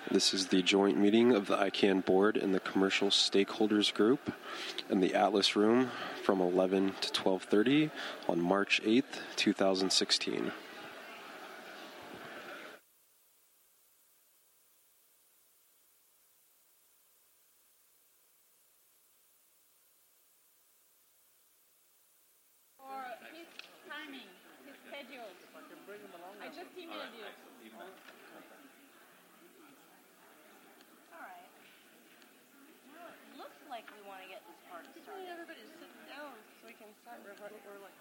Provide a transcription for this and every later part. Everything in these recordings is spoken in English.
This is the joint meeting of the ICANN board and the commercial stakeholders group in the Atlas room from 11 to 12:30 on March 8th, 2016. I just emailed you. Alright. Well, it looks like we want to get this party Just started. need everybody to sit down so we can start. We're like...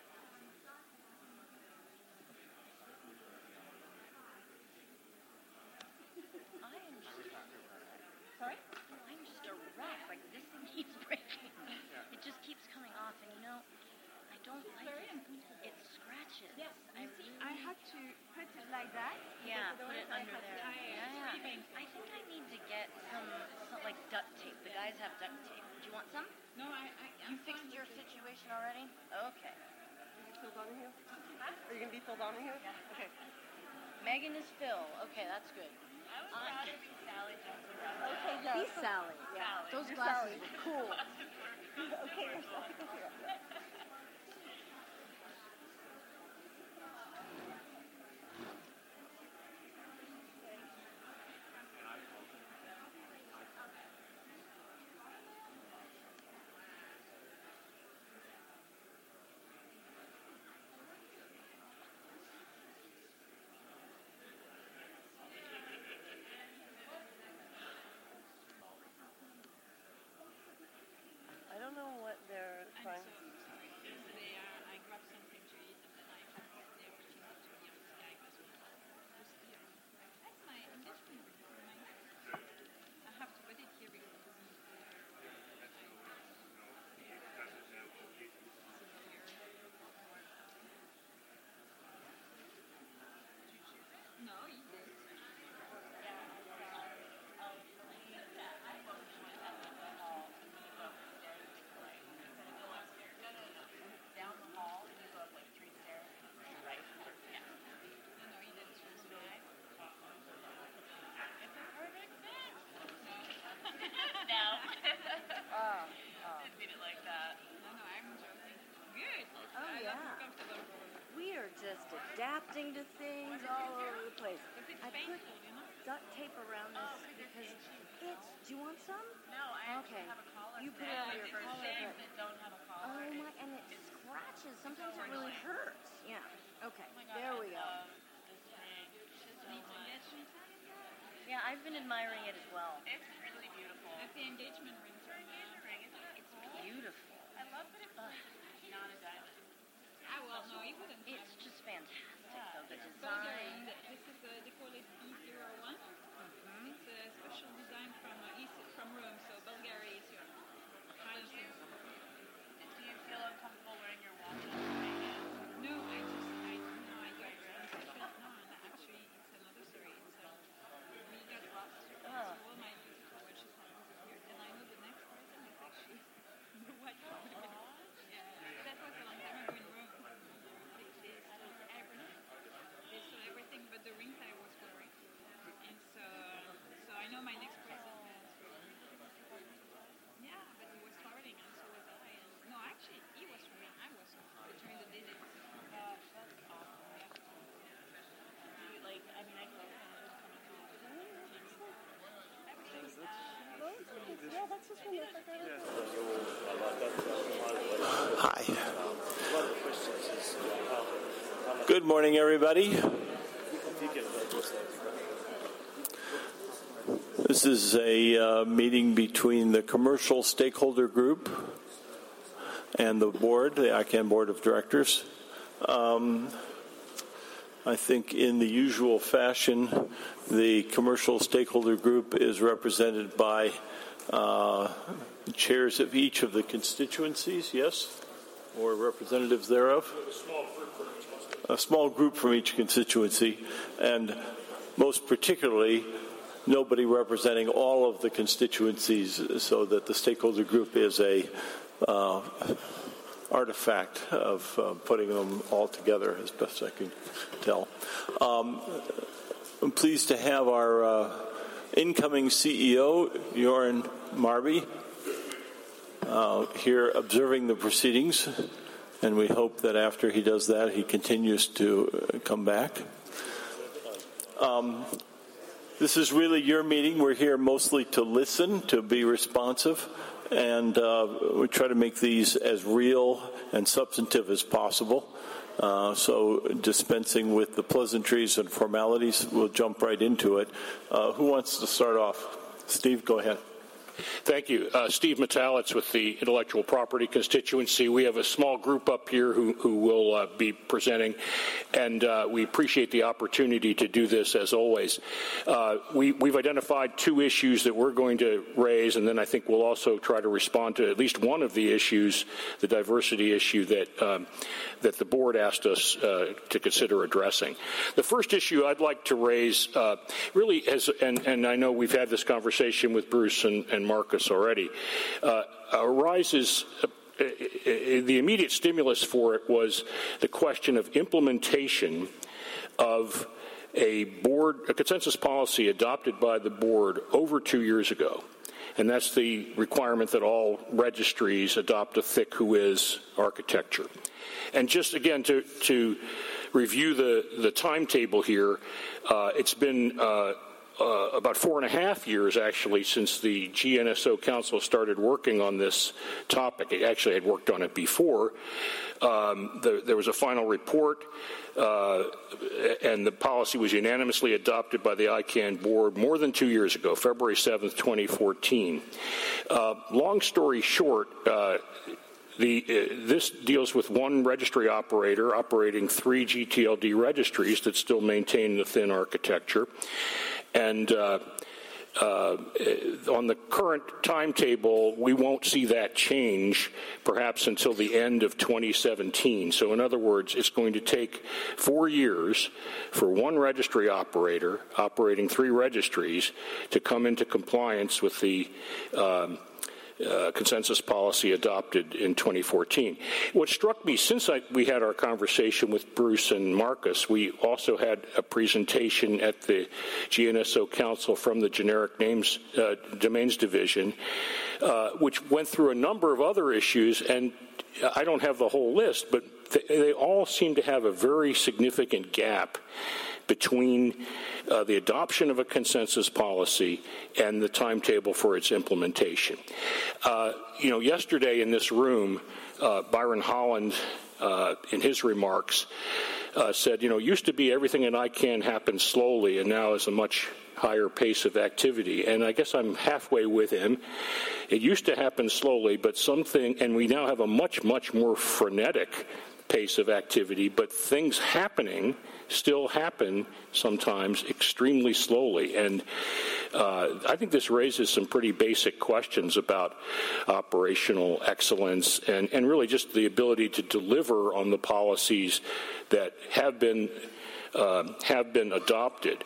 Sorry? I'm just a wreck. Like, this thing keeps breaking. It just keeps coming off, and you know, I don't like it. It scratches. Yes, I had to put it like that. Yeah, put it under there. Yeah. I think I need to get some like duct tape. The guys have duct tape. Do you want some? No, You fixed your situation already? Okay. Are you Phil Donahue? Huh? Are you going to be Phil Donahue? Yeah. Okay. Megan is Phil. Okay, that's good. I would rather be Sally Johnson. Okay, yeah. He's Sally. Yeah. Sally. Those You're glasses Sally. were cool. Okay, you're Sally. Go here. I don't know what they're trying to... Yesterday, I grabbed something to eat and then I had the opportunity to be on Skype as well. That's my engagement ring. I have to put it here because it doesn't No, he did. Down the hall, and you go up like 3 stairs, right? Yeah. No, he didn't choose me. It's a perfect fit. No. Didn't mean it like that. No, I'm joking. Good. Oh, I yeah. love comfortable. We are just adapting to things all over the place. Because it's I put painful, you know? duct tape around this because it's... Do you want some? No, I Okay. actually have a collar. You put it on your for collar, shades but... that don't have a collar. Oh, my... And it scratches. Sometimes it really hurts. Yeah. Okay. Oh my God, There we go. This thing so Needs much. engagement ring. Yeah, I've been admiring it as well. It's really beautiful. That's the engagement ring from It's beautiful. I love that it's not a diamond. well, no, you wouldn't have It's just fantastic, though. The Bulgarian. design. This is they call it B01. It's a special design from Rome, so Bulgaria is your highest. Do you feel uncomfortable wearing your watch? No, I got no, actually, it's another story. We got lost. So all my beautiful watches have disappeared, and I know the next person is actually the white one. Yeah, that was a long time ago in Rome. They stole everything. They stole everything but the rings I was wearing. And so I know my next person has. Yeah, but he was traveling and so was I. And, no, actually, he was traveling. I was between the visits. That's awesome. Yeah. Like, I mean, I go Yeah, that's just when it's like... Hi. Good morning, everybody. This is a meeting between the commercial stakeholder group and the board, the ICANN Board of Directors. I think in the usual fashion, the commercial stakeholder group is represented by chairs of each of the constituencies, yes? Or representatives thereof? A small group from each constituency, and most particularly, nobody representing all of the constituencies, so that the stakeholder group is a artifact of putting them all together as best I can tell. I'm pleased to have our incoming CEO, Joran Marby, here observing the proceedings, and we hope that after he does that, he continues to come back. This is really your meeting. We're here mostly to listen, to be responsive, and we try to make these as real and substantive as possible. So dispensing with the pleasantries and formalities, we'll jump right into it. Who wants to start off? Steve, go ahead. Thank you. Steve Metalitz with the Intellectual Property Constituency. We have a small group up here who will be presenting, and we appreciate the opportunity to do this as always. We've identified two issues that we're going to raise, and then I think we'll also try to respond to at least one of the issues, the diversity issue that the board asked us to consider addressing. The first issue I'd like to raise really has, and I know we've had this conversation with Bruce and Marcus already, arises. The immediate stimulus for it was the question of implementation of a consensus policy adopted by the board over 2 years ago. And that's the requirement that all registries adopt a thick whois architecture. And just again to review the timetable here, it's been about 4.5 years, actually, since the GNSO Council started working on this topic. It actually had worked on it before. There was a final report, and the policy was unanimously adopted by the ICANN board more than 2 years ago, February 7th, 2014. Long story short, this deals with one registry operator operating 3 GTLD registries that still maintain the thin architecture. And on the current timetable, we won't see that change perhaps until the end of 2017. So in other words, it's going to take 4 years for one registry operator operating 3 registries to come into compliance with the consensus policy adopted in 2014. What struck me, since we had our conversation with Bruce and Marcus, we also had a presentation at the GNSO Council from the Generic Domains Division, which went through a number of other issues, and I don't have the whole list, but they all seem to have a very significant gap between the adoption of a consensus policy and the timetable for its implementation. Yesterday in this room, Byron Holland, in his remarks, said, used to be everything in ICANN happens slowly, and now is a much higher pace of activity. And I guess I'm halfway with him. It used to happen slowly, but and we now have a much, much more frenetic pace of activity, but things still happen sometimes extremely slowly. And I think this raises some pretty basic questions about operational excellence and really just the ability to deliver on the policies that have been adopted.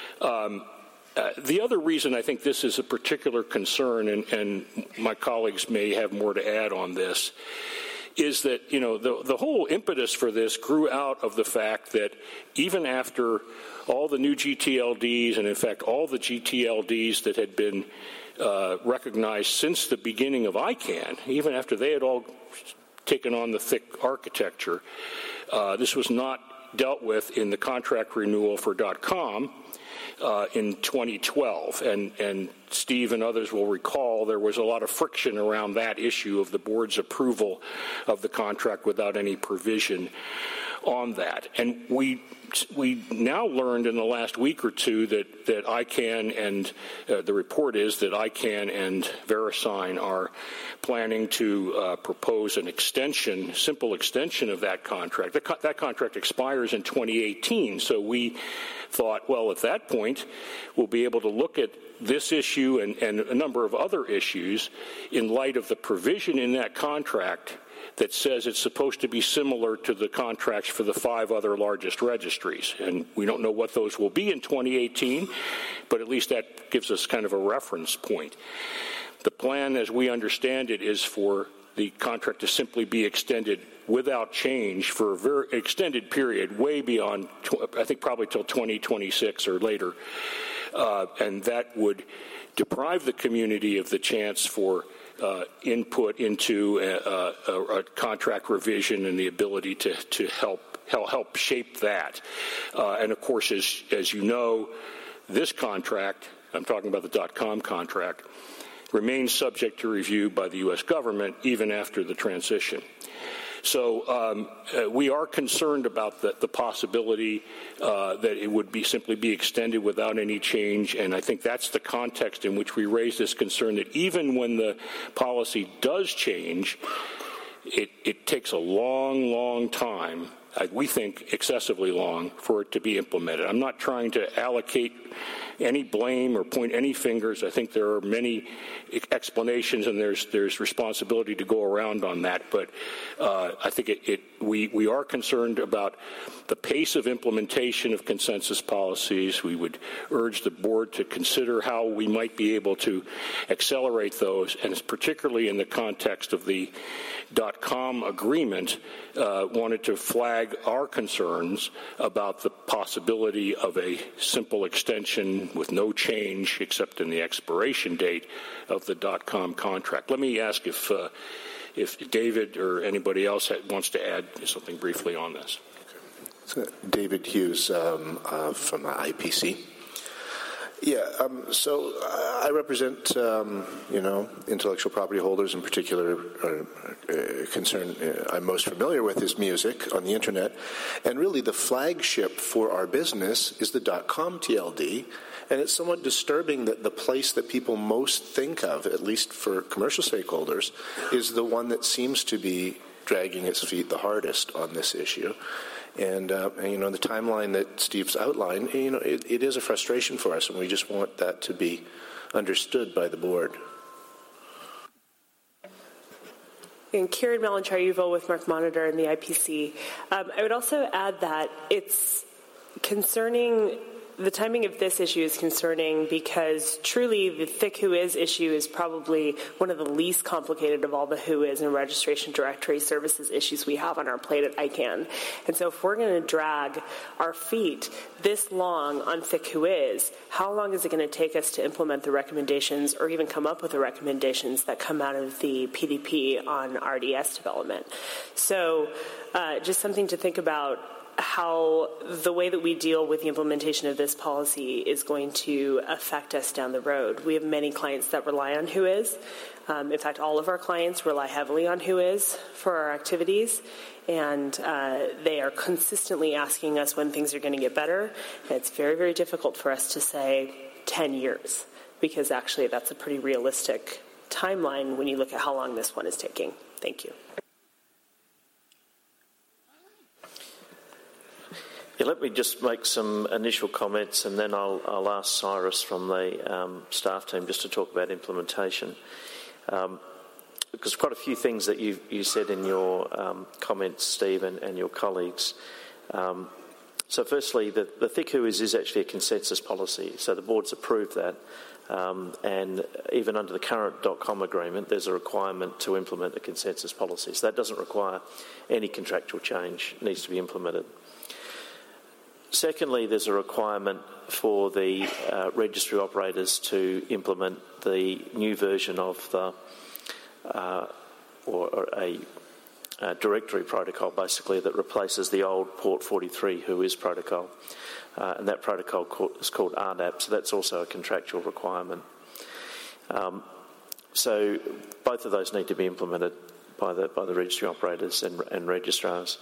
The other reason I think this is a particular concern, and my colleagues may have more to add on this, is that, the whole impetus for this grew out of the fact that even after all the new GTLDs, and in fact all the GTLDs that had been recognized since the beginning of ICANN, even after they had all taken on the thick architecture, this was not dealt with in the contract renewal for .com in 2012. And Steve and others will recall there was a lot of friction around that issue of the board's approval of the contract without any provision on that. And we now learned in the last week or two that ICANN and the report is that ICANN and VeriSign are planning to propose an simple extension of that contract. That contract expires in 2018, so we thought, well, at that point, we'll be able to look at this issue and a number of other issues in light of the provision in that contract that says it's supposed to be similar to the contracts for the 5 other largest registries. And we don't know what those will be in 2018, but at least that gives us kind of a reference point. The plan, as we understand it, is for the contract to simply be extended without change for a very extended period, way beyond, I think probably till 2026 or later. and that would deprive the community of the chance for input into a contract revision and the ability to help shape that. And of course, as you know, this contract, I'm talking about the .com contract, remains subject to review by the U.S. government even after the transition. So we are concerned about the possibility that it would simply be extended without any change, and I think that's the context in which we raise this concern that even when the policy does change, it takes a long, long time, we think excessively long, for it to be implemented. I'm not trying to allocate any blame or point any fingers. I think there are many explanations, and there's responsibility to go around on that. But I think we are concerned about the pace of implementation of consensus policies. We would urge the board to consider how we might be able to accelerate those, and particularly in the context of the .com agreement, wanted to flag our concerns about the possibility of a simple extension with no change except in the expiration date of the .com contract. Let me ask if David or anybody else wants to add something briefly on this. So David Hughes from IPC. Yeah, so I represent, intellectual property holders in particular. Concern I'm most familiar with is music on the internet, and really the flagship for our business is the .com TLD, and it's somewhat disturbing that the place that people most think of, at least for commercial stakeholders, is the one that seems to be dragging its feet the hardest on this issue. And the timeline that Steve's outlined, it is a frustration for us, and we just want that to be understood by the board. And Kieran Malanchar-Uval with Mark Monitor and the IPC. I would also add that it's concerning. The timing of this issue is concerning because truly the thick WHOIS issue is probably one of the least complicated of all the WHOIS and registration directory services issues we have on our plate at ICANN. And so if we're going to drag our feet this long on thick WHOIS, how long is it going to take us to implement the recommendations or even come up with the recommendations that come out of the PDP on RDS development? So just something to think about, how the way that we deal with the implementation of this policy is going to affect us down the road. We have many clients that rely on WHOIS. In fact, all of our clients rely heavily on WHOIS for our activities, and they are consistently asking us when things are going to get better. And it's very, very difficult for us to say 10 years, because actually that's a pretty realistic timeline when you look at how long this one is taking. Thank you. Yeah, let me just make some initial comments, and then I'll ask Cyrus from the staff team just to talk about implementation. Because quite a few things that you said in your comments, Steve, and your colleagues. So firstly, the thick WHOIS is actually a consensus policy, so the board's approved that. And even under the current .com agreement, there's a requirement to implement a consensus policy. So that doesn't require any contractual change. It needs to be implemented. Secondly, there's a requirement for the registry operators to implement the new version of the a directory protocol, basically, that replaces the old Port 43 WHOIS protocol. And that protocol is called RDAP, so that's also a contractual requirement. So both of those need to be implemented by the registry operators and registrars.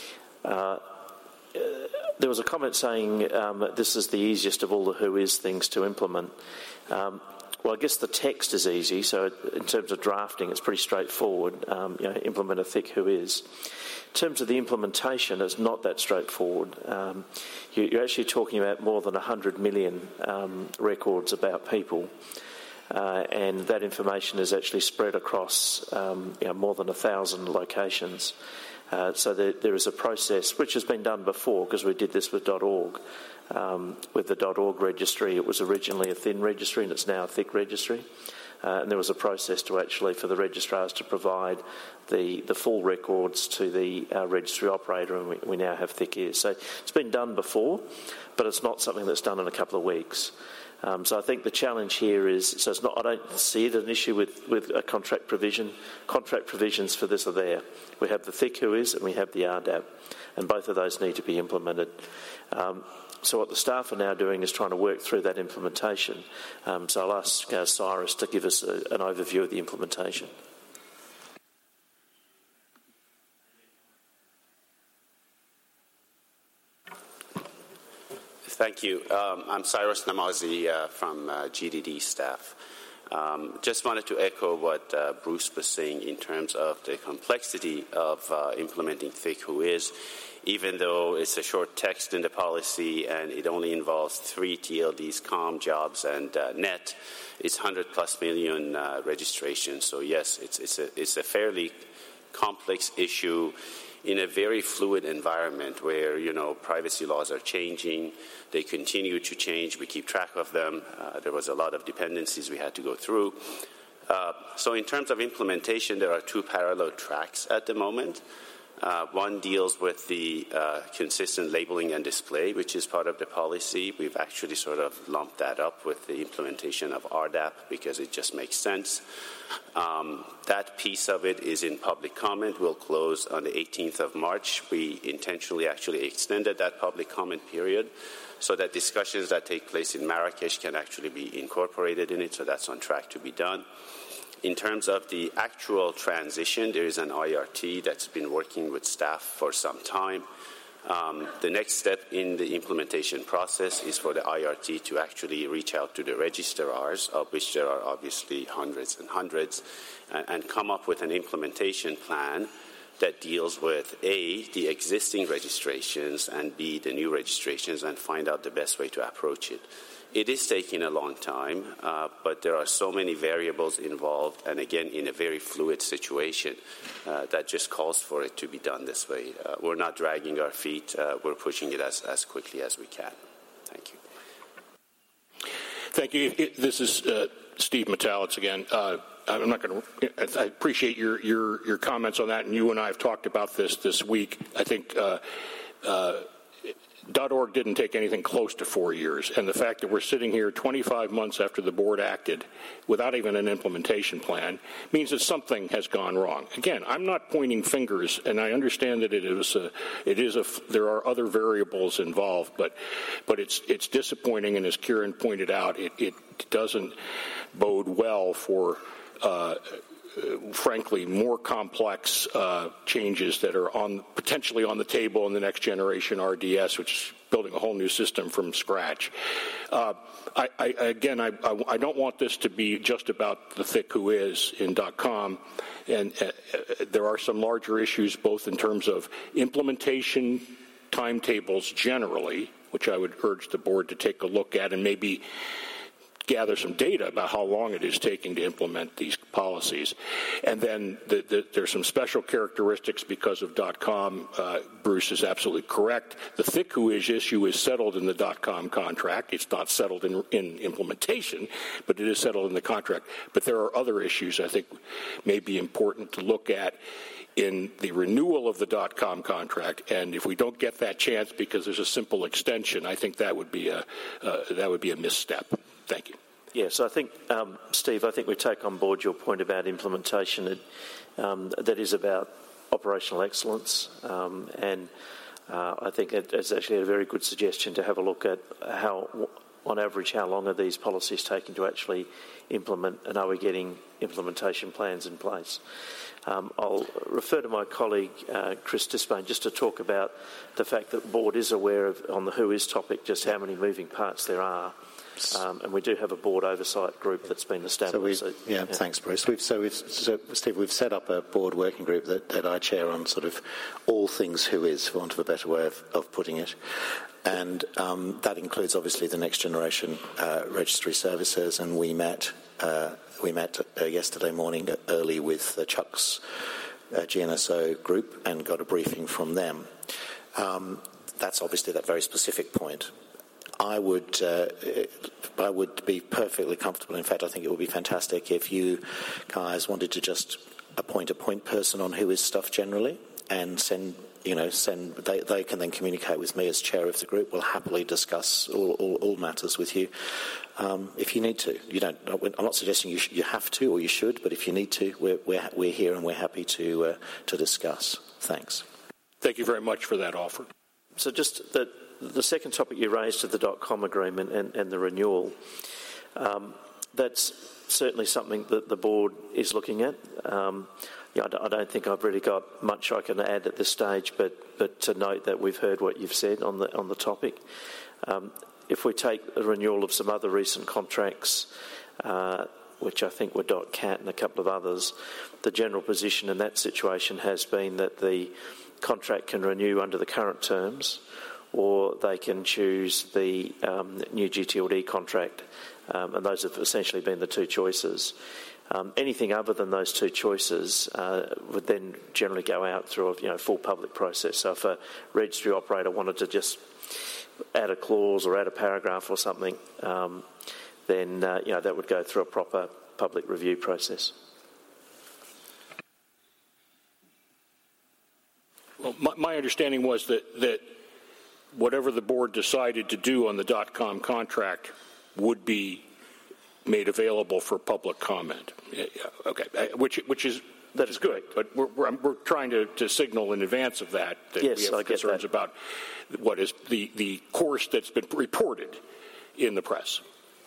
There was a comment saying this is the easiest of all the WHOIS things to implement. Well, I guess the text is easy, so in terms of drafting, it's pretty straightforward. Implement a thick WHOIS. In terms of the implementation, it's not that straightforward. You're actually talking about more than 100 million records about people, and that information is actually spread across more than 1,000 locations. So there is a process which has been done before, because we did this with .org. With the .org registry, it was originally a thin registry and it's now a thick registry. And there was a process for the registrars to provide the full records to the registry operator, and we now have thick ears. So it's been done before, but it's not something that's done in a couple of weeks. So I think the challenge here is, so it's not, I don't see it as an issue with a contract provision. Contract provisions for this are there. We have the thick WHOIS and we have the RDAP, and both of those need to be implemented. So what the staff are now doing is trying to work through that implementation. So I'll ask Cyrus to give us an overview of the implementation. Thank you. I'm Cyrus Namazi from GDD staff. Just wanted to echo what Bruce was saying in terms of the complexity of implementing thick WHOIS. Even though it's a short text in the policy and it only involves 3 TLDs, COM, jobs, and net, it's 100+ million registrations. So yes, it's a fairly complex issue in a very fluid environment where, privacy laws are changing. They continue to change. We keep track of them. There was a lot of dependencies we had to go through. So in terms of implementation, there are 2 parallel tracks at the moment. One deals with the consistent labeling and display, which is part of the policy. We've actually sort of lumped that up with the implementation of RDAP because it just makes sense. That piece of it is in public comment. Will close on the 18th of March. We intentionally actually extended that public comment period so that discussions that take place in Marrakesh can actually be incorporated in it, so that's on track to be done. In terms of the actual transition, there is an IRT that's been working with staff for some time. The next step in the implementation process is for the IRT to actually reach out to the registrars, of which there are obviously hundreds and hundreds, and come up with an implementation plan that deals with A, the existing registrations, and B, the new registrations, and find out the best way to approach it. It is taking a long time, but there are so many variables involved, and again, in a very fluid situation that just calls for it to be done this way. We're not dragging our feet. We're pushing it as quickly as we can. Thank you. Thank you. This is Steve Metalitz again. I'm not going to. I appreciate your comments on that, and you and I have talked about this week. I think. .org didn't take anything close to 4 years, and the fact that we're sitting here 25 months after the board acted without even an implementation plan means that something has gone wrong. Again, I'm not pointing fingers, and I understand that there are other variables involved, but it's disappointing, and as Kieran pointed out, it doesn't bode well for frankly, more complex changes that are potentially on the table in the next generation RDS, which is building a whole new system from scratch. I don't want this to be just about the thick WHOIS in .com, and there are some larger issues both in terms of implementation timetables generally, which I would urge the board to take a look at and maybe gather some data about how long it is taking to implement these policies. And then there's some special characteristics because of .com. Bruce is absolutely correct. The thick WHOIS issue is settled in the .com contract. It's not settled in implementation, but it is settled in the contract. But there are other issues I think may be important to look at in the renewal of the .com contract, and if we don't get that chance because there's a simple extension, I think that would be a misstep. Thank you. Yeah, so I think, Steve, I think we take on board your point about implementation. That is about operational excellence, and I think it's actually a very good suggestion to have a look at how, on average, how long are these policies taking to actually implement, and are we getting implementation plans in place? I'll refer to my colleague, Chris Dispain, just to talk about the fact that the board is aware of, on the WHOIS topic, just how many moving parts there are. And we do have a board oversight group that's been established. Thanks, Bruce. Steve, we've set up a board working group that I chair on sort of all things WHOIS, for want of a better way of putting it. And that includes, obviously, the next generation registry services, and we met yesterday morning early with Chuck's GNSO group and got a briefing from them. That's obviously that very specific point. I would be perfectly comfortable. In fact, I think it would be fantastic if you guys wanted to just appoint a point person on WHOIS stuff generally, and send. They can then communicate with me as chair of the group. We'll happily discuss all matters with you if you need to. You don't. I'm not suggesting you have to or you should, but if you need to, we're here and we're happy to discuss. Thanks. Thank you very much for that offer. So just the second topic you raised of the .com agreement and the renewal, that's certainly something that the board is looking at. I don't think I've really got much I can add at this stage, but to note that we've heard what you've said on the topic. If we take the renewal of some other recent contracts, which I think were .cat and a couple of others, the general position in that situation has been that the contract can renew under the current terms, or they can choose the new GTLD contract, and those have essentially been the two choices. Anything other than those two choices would then generally go out through a full public process. So if a registry operator wanted to just add a clause or add a paragraph or something, then that would go through a proper public review process. Well, my understanding was that whatever the board decided to do on the .com contract would be made available for public comment. Okay, which is good, but we're trying to signal in advance of that yes, we have concerns about what is the course that's been reported in the press.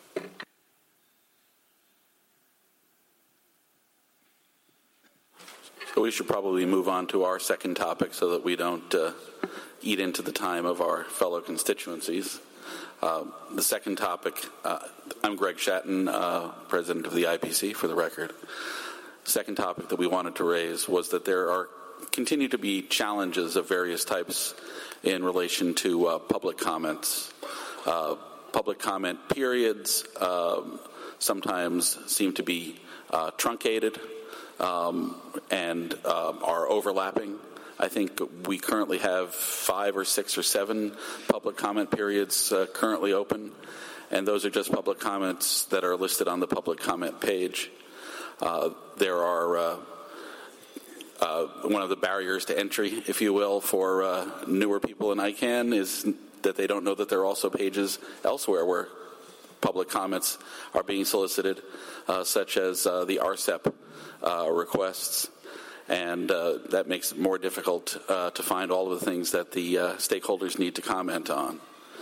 So we should probably move on to our second topic so that we don't eat into the time of our fellow constituencies. The second topic, I'm Greg Shatton, president of the IPC, for the record. The second topic that we wanted to raise was that there continue to be challenges of various types in relation to public comments. Public comment periods sometimes seem to be truncated and are overlapping. I think we currently have 5 or 6 or 7 public comment periods currently open, and those are just public comments that are listed on the public comment page. There are one of the barriers to entry, if you will, for newer people in ICANN is that they don't know that there are also pages elsewhere where public comments are being solicited, such as the RCEP requests. And that makes it more difficult to find all of the things that the stakeholders need to comment on.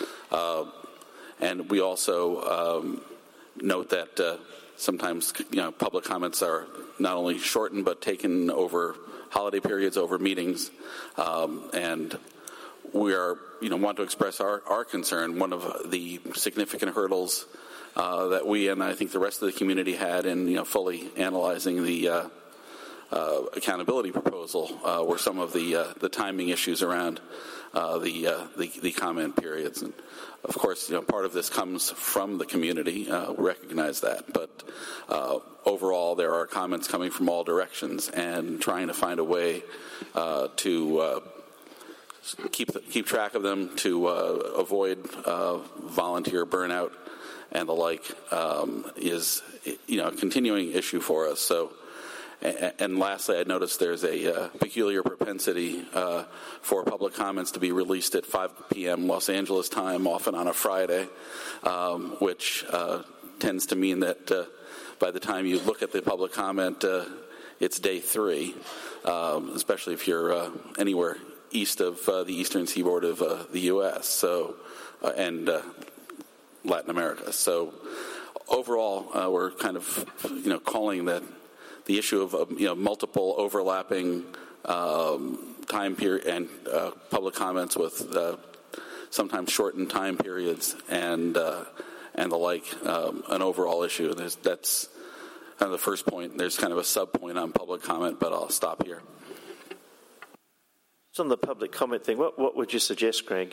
And we also note that sometimes public comments are not only shortened but taken over holiday periods, over meetings, and we are want to express our concern. One of the significant hurdles that we and I think the rest of the community had in fully analyzing the accountability proposal were some of the timing issues around the comment periods. And of course, part of this comes from the community. We recognize that, but overall, there are comments coming from all directions, and trying to find a way to keep track of them, to avoid volunteer burnout and the like, is a continuing issue for us. So. And lastly, I noticed there's a peculiar propensity for public comments to be released at 5 p.m. Los Angeles time, often on a Friday, which tends to mean that by the time you look at the public comment, it's day 3, especially if you're anywhere east of the eastern seaboard of the U.S. And Latin America. So overall, we're kind of calling that the issue of multiple overlapping time period and public comments with sometimes shortened time periods and the like, an overall issue. That's kind of the first point. There's kind of a sub point on public comment, but I'll stop here. So on the public comment thing, what would you suggest, Greg?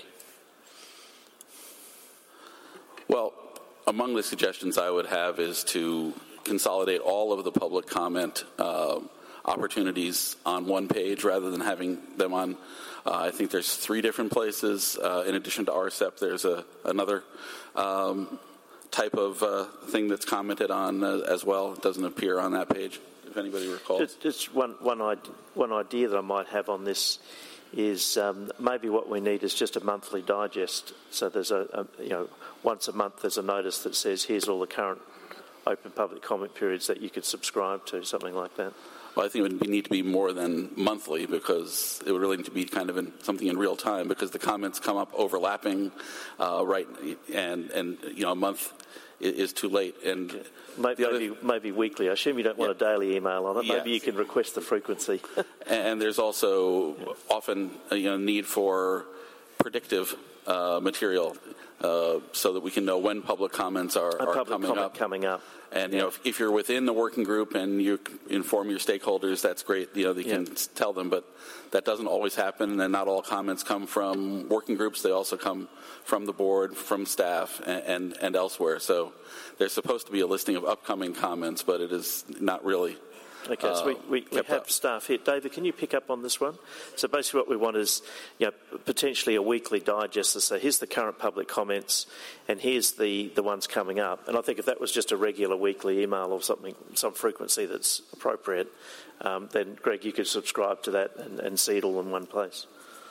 Well, among the suggestions I would have is to consolidate all of the public comment opportunities on one page rather than having them on, I think there's 3 different places. In addition to RCEP, there's another type of thing that's commented on as well. It doesn't appear on that page. if anybody recalls. Just one idea that I might have on this is maybe what we need is just a monthly digest. So there's once a month there's a notice that says here's all the current open public comment periods that you could subscribe to, something like that. Well, I think it would need to be more than monthly, because it would really need to be kind of something in real time, because the comments come up overlapping, right? And a month is too late. And maybe weekly. I assume you don't want a daily email on it. Yes. Maybe you can request the frequency. And there's also often need for predictive material, so that we can know when public comments are coming up. And if you're within the working group and you inform your stakeholders, that's great. They can tell them, but that doesn't always happen. And not all comments come from working groups; they also come from the board, from staff, and elsewhere. So there's supposed to be a listing of upcoming comments, but it is not really. Okay, so we have staff here. David, can you pick up on this one? So basically what we want is potentially a weekly digest to say, here's the current public comments and here's the ones coming up. And I think if that was just a regular weekly email or something, some frequency that's appropriate, then, Greg, you could subscribe to that and see it all in one place.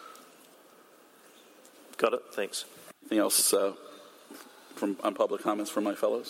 Got it? Thanks. Anything else on public comments from my fellows?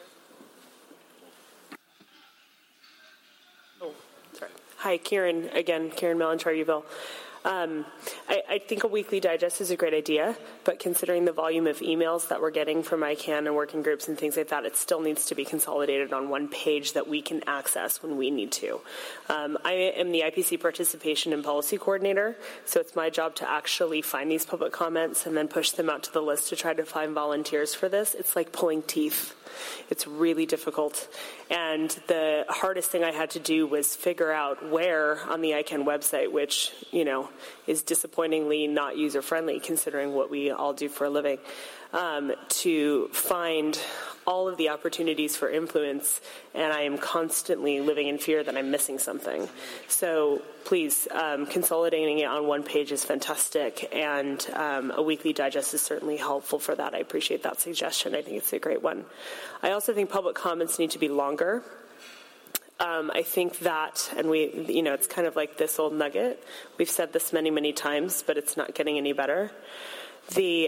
Hi, Karen Melanchar-Uville. I think a weekly digest is a great idea, but considering the volume of emails that we're getting from ICANN and working groups and things like that, it still needs to be consolidated on one page that we can access when we need to. I am the IPC Participation and Policy Coordinator, so it's my job to actually find these public comments and then push them out to the list to try to find volunteers for this. It's like pulling teeth. It's really difficult. And the hardest thing I had to do was figure out where on the ICANN website, which, is disappointingly not user-friendly considering what we all do for a living, to find all of the opportunities for influence, and I am constantly living in fear that I'm missing something. So please, consolidating it on one page is fantastic, and a weekly digest is certainly helpful for that. I appreciate that suggestion. I think it's a great one. I also think public comments need to be longer. I think that, and it's kind of like this old nugget. We've said this many, many times, but it's not getting any better. The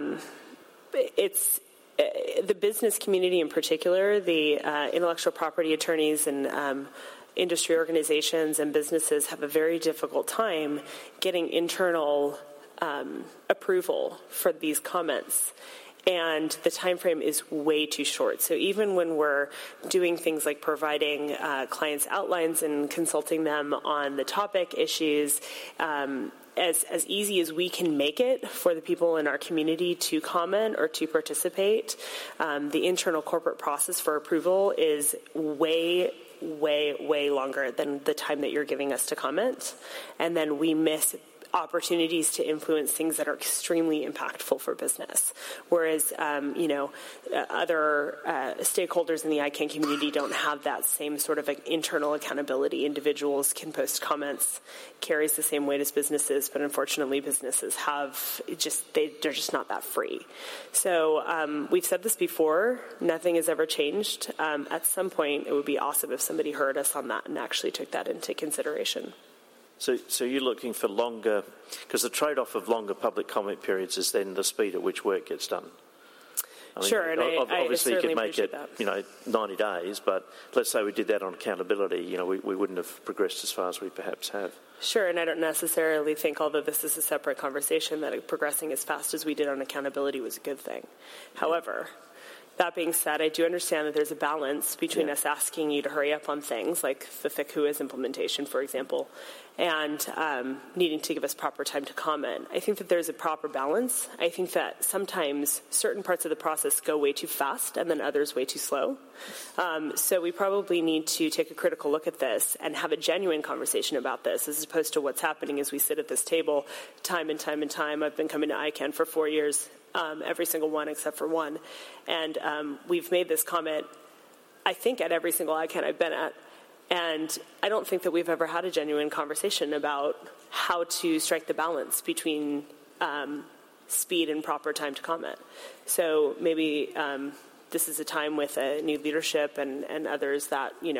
business community in particular, the intellectual property attorneys and industry organizations and businesses have a very difficult time getting internal approval for these comments. And the time frame is way too short. So even when we're doing things like providing clients outlines and consulting them on the topic issues, as easy as we can make it for the people in our community to comment or to participate, the internal corporate process for approval is way longer than the time that you're giving us to comment. And then we miss opportunities to influence things that are extremely impactful for business. Whereas, other stakeholders in the ICANN community don't have that same sort of internal accountability. Individuals can post comments, carries the same weight as businesses, but unfortunately businesses they're just not that free. So we've said this before, nothing has ever changed. At some point, it would be awesome if somebody heard us on that and actually took that into consideration. So you're looking for longer, because the trade-off of longer public comment periods is then the speed at which work gets done. Sure, and obviously I you could make it, that. 90 days, but let's say we did that on accountability, we wouldn't have progressed as far as we perhaps have. Sure, and I don't necessarily think, although this is a separate conversation, that progressing as fast as we did on accountability was a good thing. However, that being said, I do understand that there's a balance between us asking you to hurry up on things like the thick WHOIS implementation, for example, and needing to give us proper time to comment. I think that there's a proper balance. I think that sometimes certain parts of the process go way too fast and then others way too slow. So we probably need to take a critical look at this and have a genuine conversation about this, as opposed to what's happening as we sit at this table time and time and time. I've been coming to ICANN for 4 years. Every single one except for one. And we've made this comment, I think, at every single ICANN I've been at. And I don't think that we've ever had a genuine conversation about how to strike the balance between speed and proper time to comment. So maybe this is a time with a new leadership and others that,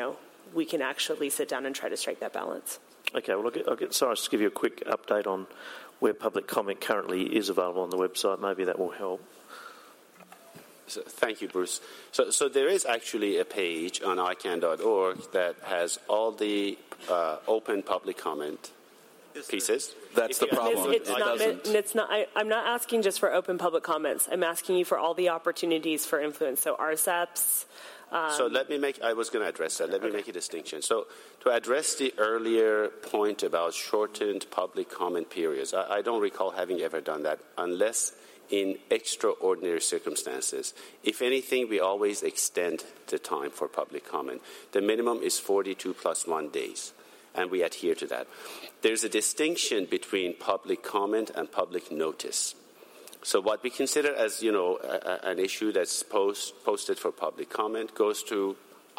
we can actually sit down and try to strike that balance. Okay, well, I'll get Cyrus to give you a quick update on where public comment currently is available on the website. Maybe that will help. So, thank you, Bruce. So there is actually a page on ICANN.org that has all the open public comment pieces. That's the problem. I'm not asking just for open public comments. I'm asking you for all the opportunities for influence. So RCEPs. So I was going to address that. Let me make a distinction. So to address the earlier point about shortened public comment periods, I don't recall having ever done that unless in extraordinary circumstances. If anything, we always extend the time for public comment. The minimum is 42 plus 1 days, and we adhere to that. There's a distinction between public comment and public notice. So what we consider as, an issue that's posted for public comment goes to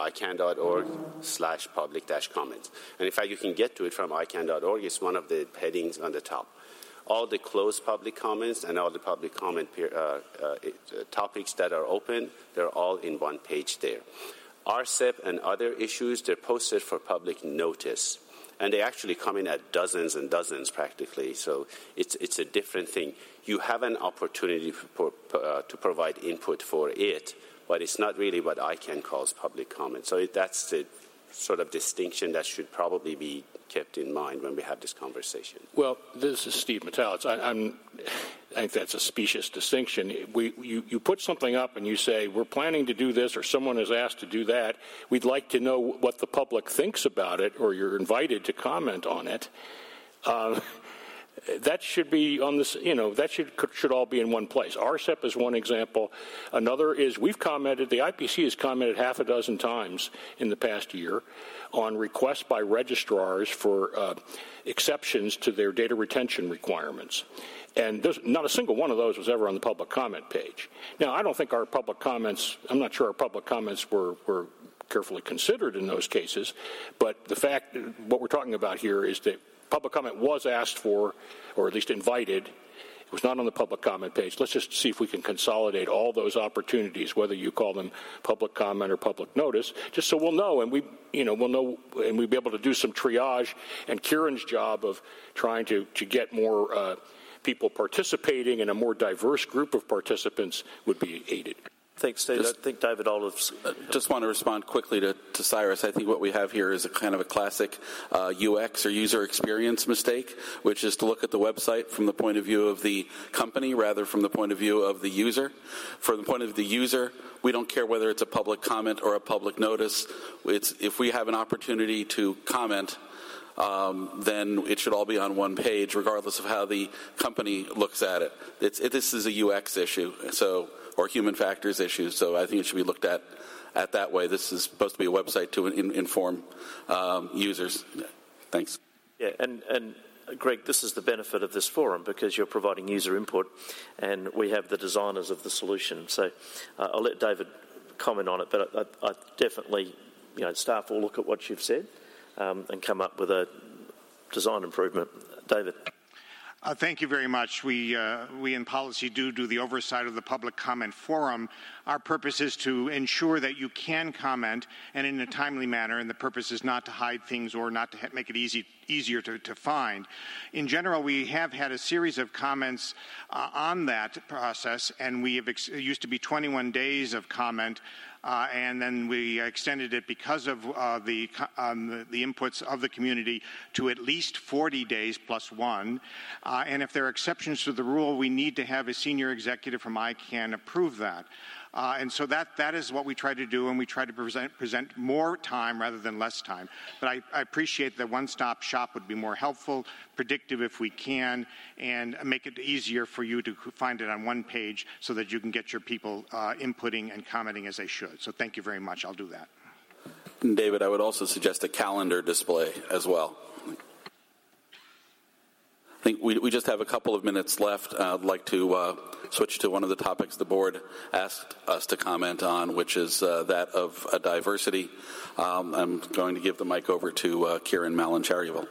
ICANN.org/public-comments. And in fact, you can get to it from ICANN.org. It's one of the headings on the top. All the closed public comments and all the public comment topics that are open, they're all in one page there. RCEP and other issues, they're posted for public notice. And they actually come in at dozens and dozens practically. So it's a different thing. You have an opportunity to provide input for it, but it's not really what ICANN calls public comment. So that's the sort of distinction that should probably be kept in mind when we have this conversation. Well, this is Steve Metalitz. I think that's a specious distinction. You put something up and you say, we're planning to do this, or someone is asked to do that. We'd like to know what the public thinks about it, or you're invited to comment on it. That should be on this, that should all be in one place. RCEP is one example. Another is the IPC has commented half a dozen times in the past year on requests by registrars for exceptions to their data retention requirements. And not a single one of those was ever on the public comment page. Now, I'm not sure our public comments were carefully considered in those cases, but what we're talking about here is that public comment was asked for, or at least invited. It was not on the public comment page. Let's just see if we can consolidate all those opportunities, whether you call them public comment or public notice, just so we'll know, and we'll know, and we'll be able to do some triage. And Kieran's job of trying to get more people participating and a more diverse group of participants would be aided. Thanks, Steve. I think David Olives. Just want to respond quickly to Cyrus. I think what we have here is a kind of a classic UX or user experience mistake, which is to look at the website from the point of view of the company rather from the point of view of the user. From the point of the user, we don't care whether it's a public comment or a public notice. If we have an opportunity to comment, then it should all be on one page, regardless of how the company looks at it. This is a UX issue, or human factors issue, so I think it should be looked at that way. This is supposed to be a website to inform users. Thanks. Yeah, and Greg, this is the benefit of this forum because you're providing user input, and we have the designers of the solution. So I'll let David comment on it, but I definitely, staff will look at what you've said and come up with a design improvement. David. Thank you very much. We in policy do the oversight of the public comment forum. Our purpose is to ensure that you can comment and in a timely manner, and the purpose is not to hide things or not to make it easier to find. In general, we have had a series of comments on that process, and it used to be 21 days of comment. And then we extended it because of the inputs of the community to at least 40 days plus one. And if there are exceptions to the rule, we need to have a senior executive from ICANN approve that. And so that is what we try to do, and we try to present more time rather than less time. But I appreciate that one-stop shop would be more helpful, predictive if we can, and make it easier for you to find it on one page so that you can get your people inputting and commenting as they should. So thank you very much. I'll do that. And David, I would also suggest a calendar display as well. I think we just have a couple of minutes left. I'd like to switch to one of the topics the board asked us to comment on, which is that of diversity. I'm going to give the mic over to Kieran Malin-Charrieville.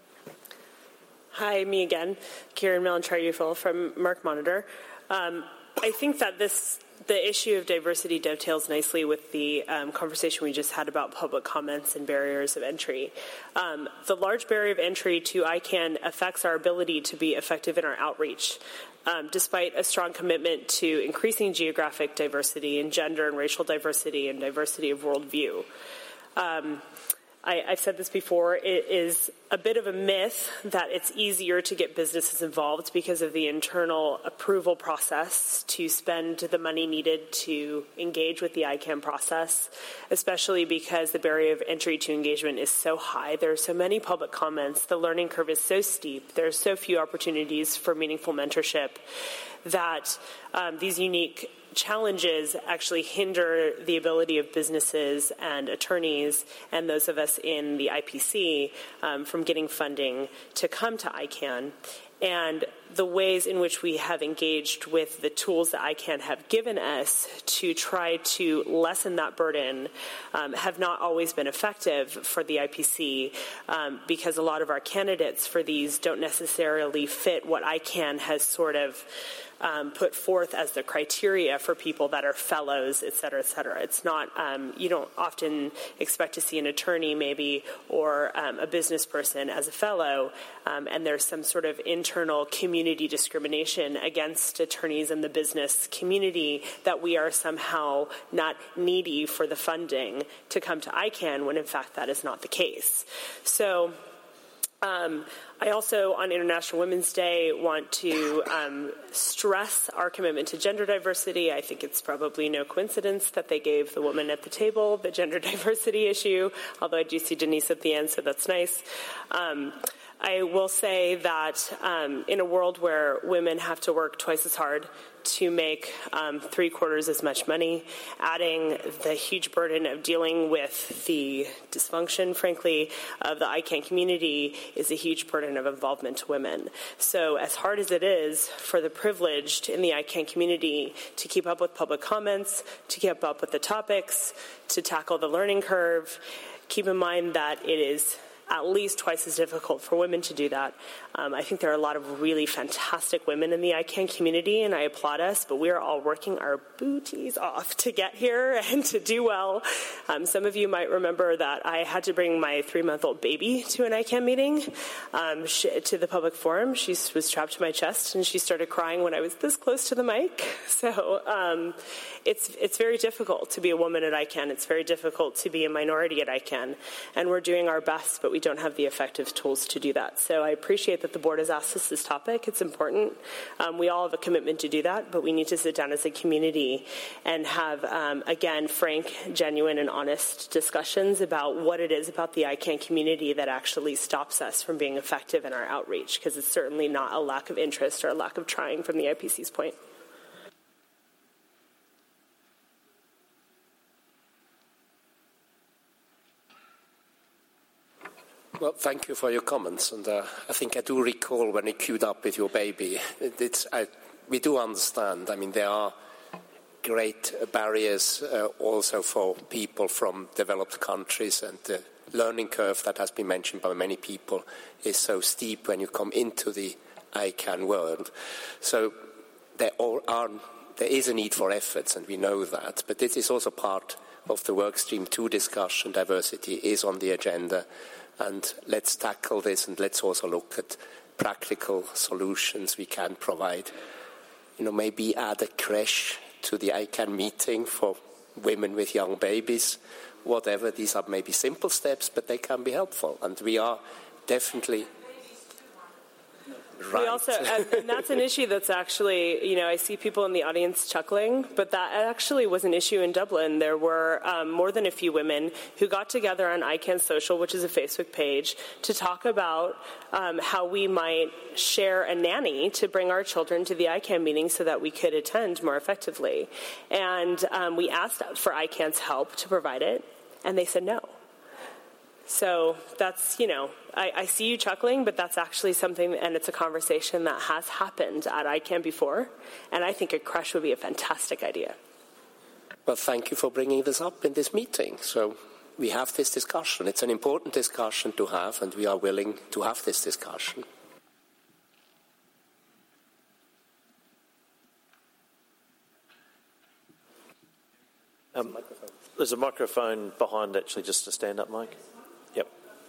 Hi, me again, Kieran Malin-Charrieville from Mark Monitor. I think that the issue of diversity dovetails nicely with the conversation we just had about public comments and barriers of entry. The large barrier of entry to ICANN affects our ability to be effective in our outreach. Despite a strong commitment to increasing geographic diversity and gender and racial diversity and diversity of worldview. I've said this before, it is a bit of a myth that it's easier to get businesses involved because of the internal approval process to spend the money needed to engage with the ICANN process, especially because the barrier of entry to engagement is so high. There are so many public comments. The learning curve is so steep. There are so few opportunities for meaningful mentorship that these unique challenges actually hinder the ability of businesses and attorneys and those of us in the IPC from getting funding to come to ICANN. And the ways in which we have engaged with the tools that ICANN have given us to try to lessen that burden have not always been effective for the IPC because a lot of our candidates for these don't necessarily fit what ICANN has sort of put forth as the criteria for people that are fellows, et cetera, et cetera. It's not, you don't often expect to see an attorney maybe or a business person as a fellow, and there's some sort of internal community discrimination against attorneys in the business community that we are somehow not needy for the funding to come to ICANN when in fact that is not the case. So I also, on International Women's Day, want to stress our commitment to gender diversity. I think it's probably no coincidence that they gave the woman at the table the gender diversity issue, although I do see Denise at the end, so that's nice. I will say that in a world where women have to work twice as hard to make 3/4 as much money, adding the huge burden of dealing with the dysfunction, frankly, of the ICANN community is a huge burden of involvement to women. So as hard as it is for the privileged in the ICANN community to keep up with public comments, to keep up with the topics, to tackle the learning curve, keep in mind that it is at least twice as difficult for women to do that. I think there are a lot of really fantastic women in the ICANN community, and I applaud us, but we are all working our booties off to get here and to do well. Some of you might remember that I had to bring my 3-month-old baby to an ICANN meeting, to the public forum. She was strapped to my chest, and she started crying when I was this close to the mic. So it's very difficult to be a woman at ICANN. It's very difficult to be a minority at ICANN, and we're doing our best, but we don't have the effective tools to do that. So I appreciate that the board has asked us this topic. It's important. We all have a commitment to do that, but we need to sit down as a community and have, again, frank, genuine, and honest discussions about what it is about the ICANN community that actually stops us from being effective in our outreach, because it's certainly not a lack of interest or a lack of trying from the IPC's point. Well, thank you for your comments, and I think I do recall when you queued up with your baby. We do understand. I mean, there are great barriers also for people from developed countries, and the learning curve that has been mentioned by many people is so steep when you come into the ICANN world. So there is a need for efforts, and we know that, but this is also part of the workstream 2 discussion. Diversity is on the agenda. And let's tackle this, and let's also look at practical solutions we can provide. Maybe add a creche to the ICANN meeting for women with young babies, whatever. These are maybe simple steps, but they can be helpful. And we are definitely right. We also, and that's an issue that's actually, I see people in the audience chuckling, but that actually was an issue in Dublin. There were more than a few women who got together on ICANN Social, which is a Facebook page, to talk about how we might share a nanny to bring our children to the ICANN meeting so that we could attend more effectively. And we asked for ICANN's help to provide it, and they said no. So that's, I see you chuckling, but that's actually something, and it's a conversation that has happened at ICANN before, and I think a creche would be a fantastic idea. Well, thank you for bringing this up in this meeting. So we have this discussion. It's an important discussion to have, and we are willing to have this discussion. There's a microphone behind, actually, just a stand-up mic. Yep.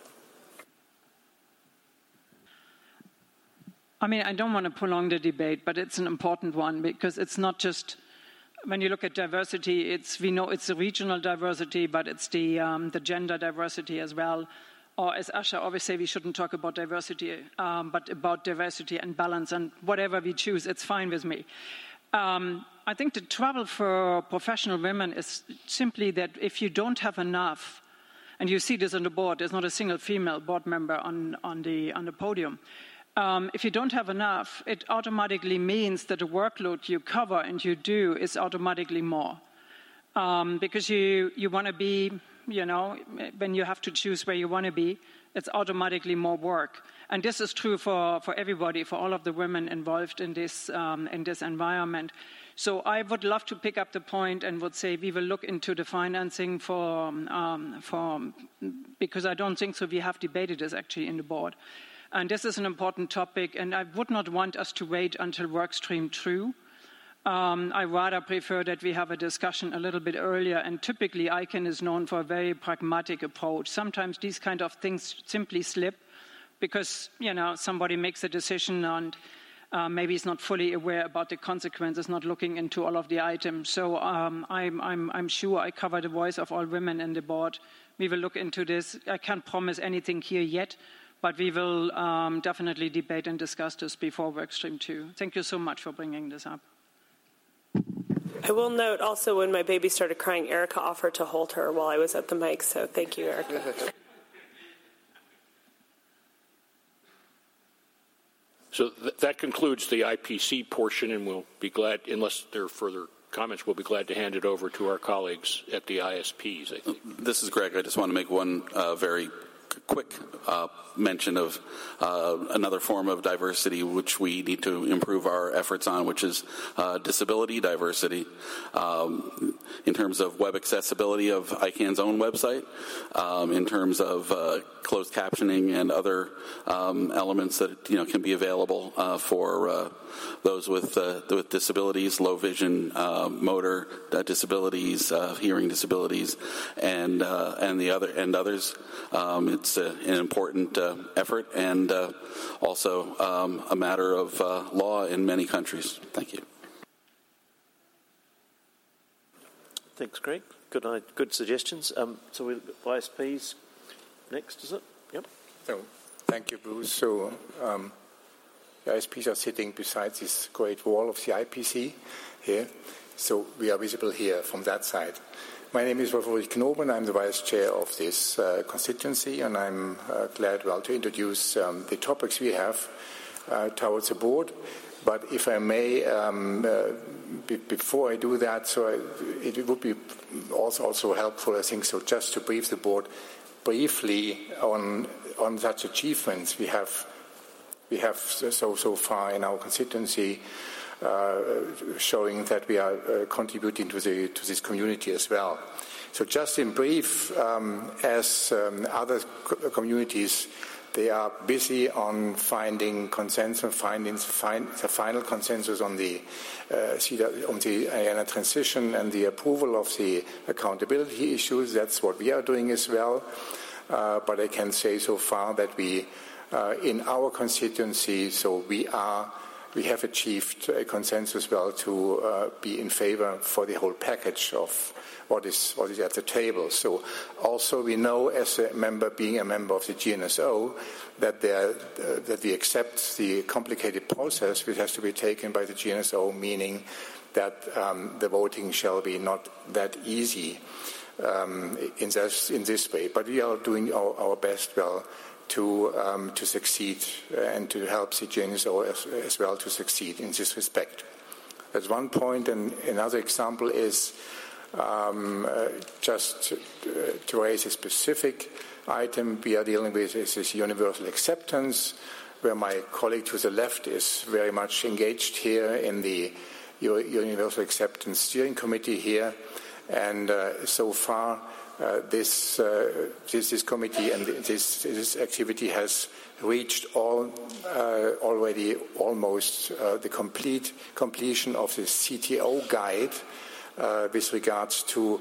I mean, I don't want to prolong the debate, but it's an important one because it's not just when you look at diversity. We know it's the regional diversity, but it's the gender diversity as well. Or as Asha always say, we shouldn't talk about diversity, but about diversity and balance. And whatever we choose, it's fine with me. I think the trouble for professional women is simply that if you don't have enough, and you see this on the board, there's not a single female board member on the podium. If you don't have enough, it automatically means that the workload you cover and you do is automatically more. Because you want to be, when you have to choose where you want to be, it's automatically more work. And this is true for everybody, for all of the women involved in this environment. So I would love to pick up the point and would say we will look into the financing because I don't think so. We have debated this actually in the board. And this is an important topic, and I would not want us to wait until Workstream 2. I rather prefer that we have a discussion a little bit earlier, and typically ICANN is known for a very pragmatic approach. Sometimes these kind of things simply slip because, somebody makes a decision and maybe is not fully aware about the consequences, not looking into all of the items. So I'm sure I cover the voice of all women in the board. We will look into this. I can't promise anything here yet, but we will definitely debate and discuss this before Workstream 2. Thank you so much for bringing this up. I will note also when my baby started crying, Erica offered to hold her while I was at the mic, so thank you, Erica. So that concludes the IPC portion, and we'll be glad, unless there are further comments, we'll be glad to hand it over to our colleagues at the ISPs, I think. This is Greg. I just want to make one very quick mention of another form of diversity which we need to improve our efforts on, which is disability diversity in terms of web accessibility of ICANN's own website, in terms of closed captioning and other elements that can be available for those with disabilities, low vision, motor disabilities, hearing disabilities, and others. It's an important effort and also a matter of law in many countries. Thank you. Thanks, Greg. Good suggestions. So we'll ISPs next, is it? Yep. So, thank you, Bruce. So, the ISPs are sitting beside this great wall of the IPC here. So we are visible here from that side. My name is Wolf-Ulrich Knoben. I'm the vice chair of this constituency, and I'm glad to introduce the topics we have towards the board. But if I may, before I do that, it would be also helpful, I think, so just to brief the board briefly on such achievements we have so far in our constituency, showing that we are contributing to this community as well. So just in brief, as other communities, they are busy on finding consensus, the final consensus on the IANA transition and the approval of the accountability issues. That's what we are doing as well. But I can say so far that we, in our constituency, we have achieved a consensus to be in favor for the whole package of what is at the table. So also we know, as a member, being a member of the GNSO, that we accept the complicated process which has to be taken by the GNSO, meaning that the voting shall be not that easy in this way. But we are doing our best to succeed and to help the GNSO as well to succeed in this respect. That's one point, and another example is just to raise a specific item we are dealing with is this universal acceptance, where my colleague to the left is very much engaged here in the Universal Acceptance Steering Committee here, and so far this committee and this activity has reached already almost the completion of the CTO guide with regards to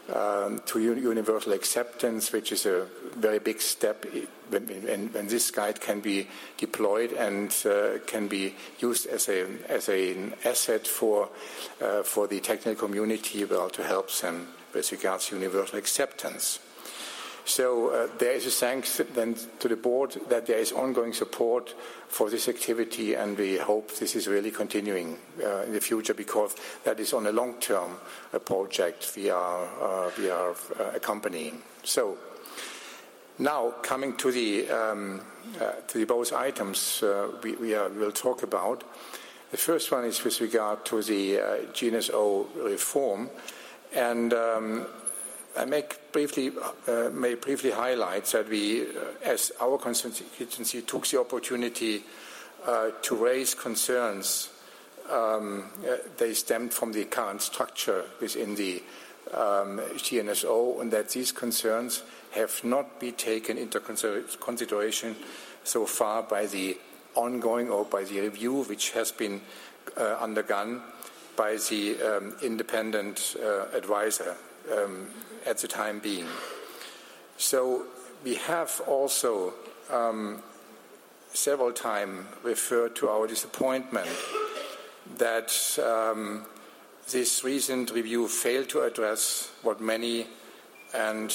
universal acceptance, which is a very big step when this guide can be deployed and can be used as an asset for the technical community, to help them with regards to universal acceptance. So there is a thanks then to the board that there is ongoing support for this activity, and we hope this is really continuing in the future, because that is on a long-term project we are accompanying. So now coming to the both items we will talk about. The first one is with regard to the GNSO reform, and I may briefly highlight that we, as our constituency, took the opportunity to raise concerns. They stemmed from the current structure within the GNSO, and that these concerns have not been taken into consideration so far by the ongoing or by the review which has been undergone by the independent advisor at the time being. So we have also several times referred to our disappointment that this recent review failed to address what many of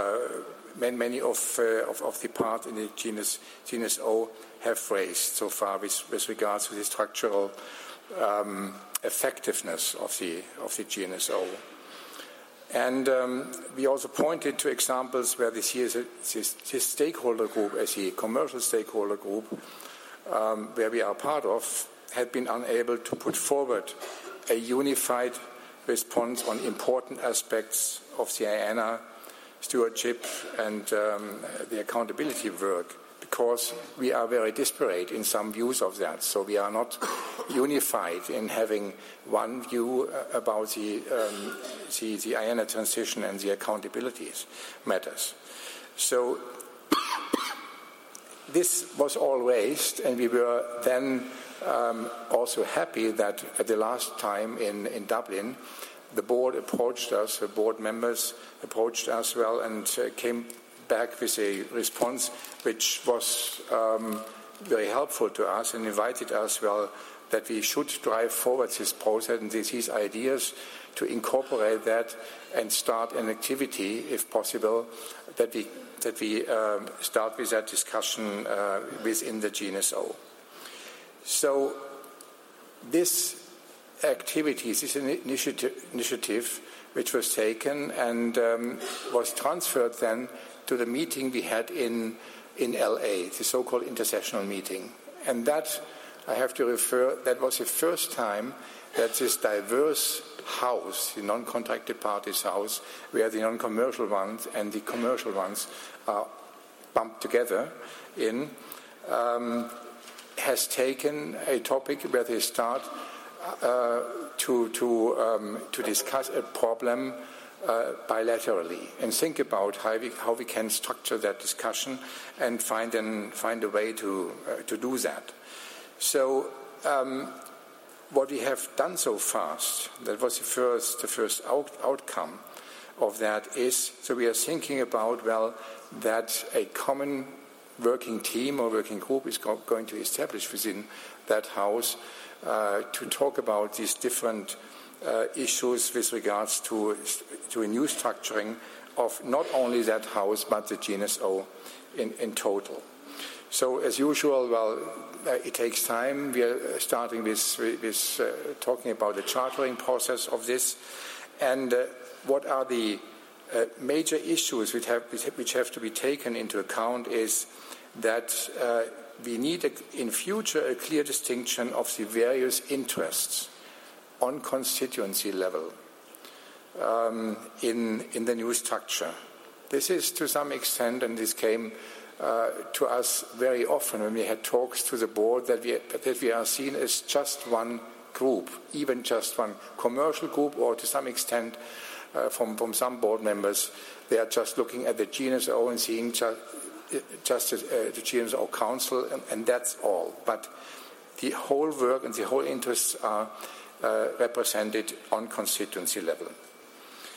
the parts in the GNSO have raised so far with regards to the structural effectiveness of the GNSO. And we also pointed to examples where this stakeholder group, as a commercial stakeholder group, where we are part of, had been unable to put forward a unified response on important aspects of the IANA stewardship and the accountability work, because we are very disparate in some views of that. So we are not unified in having one view about the IANA transition and the accountability matters. So this was all raised, and we were then also happy that at the last time in Dublin, the board approached us, the board members approached us and came back with a response which was very helpful to us, and invited us that we should drive forward this process and these ideas to incorporate that and start an activity, if possible, that we start with that discussion within the GNSO. So this activity, this initiative which was taken and was transferred then to the meeting we had in LA, the so-called intersessional meeting. And that, I have to refer, that was the first time that this diverse house, the non-contracted parties house, where the non-commercial ones and the commercial ones are bumped together in, has taken a topic where they start to discuss a problem bilaterally and think about how we can structure that discussion and find a way to do that. So what we have done so fast, that was the first outcome of that is, so we are thinking about, that a common working team or working group is going to establish within that house to talk about these different issues with regards to a new structuring of not only that house but the GNSO in total. So as usual, it takes time. We are starting with talking about the chartering process of this, and what are the major issues which have to be taken into account is that we need in future a clear distinction of the various interests on constituency level in the new structure. This is to some extent, and this came to us very often when we had talks to the board, that we are seen as just one group, even just one commercial group, or to some extent from some board members, they are just looking at the GNSO and seeing just the GNSO Council, and that's all. But the whole work and the whole interests are represented on constituency level.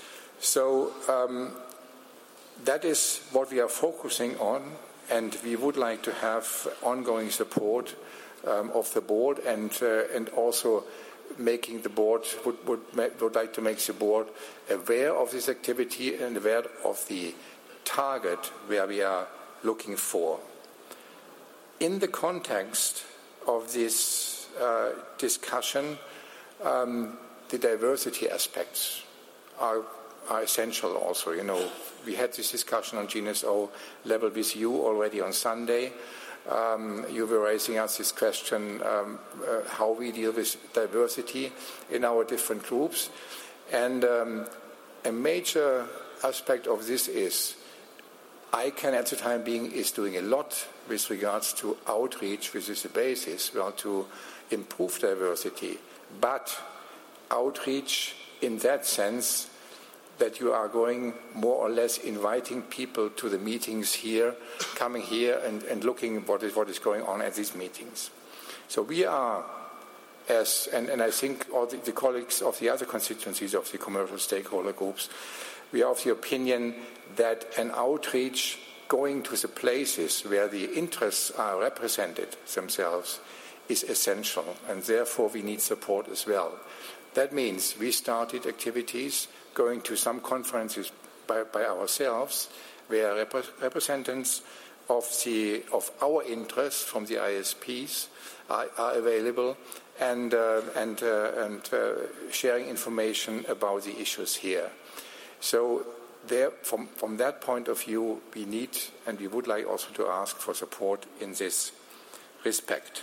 So that is what we are focusing on, and we would like to have ongoing support of the board, and also making the board would like to make the board aware of this activity and aware of the target where we are looking for. In the context of this discussion, the diversity aspects are essential also. You know, we had this discussion on GNSO level with you already on Sunday. You were raising us this question, how we deal with diversity in our different groups. And a major aspect of this is ICANN at the time being is doing a lot with regards to outreach, which is the basis, well, to improve diversity. But outreach in that sense that you are going more or less inviting people to the meetings here, coming here and looking what is going on at these meetings. So we are, and I think all the colleagues of the other constituencies of the commercial stakeholder groups, we are of the opinion that an outreach going to the places where the interests are represented themselves is essential, and therefore we need support as well. That means we started activities going to some conferences by ourselves where representatives of our interests from the ISPs are available and sharing information about the issues here. So there, from that point of view, we need and we would like also to ask for support in this respect.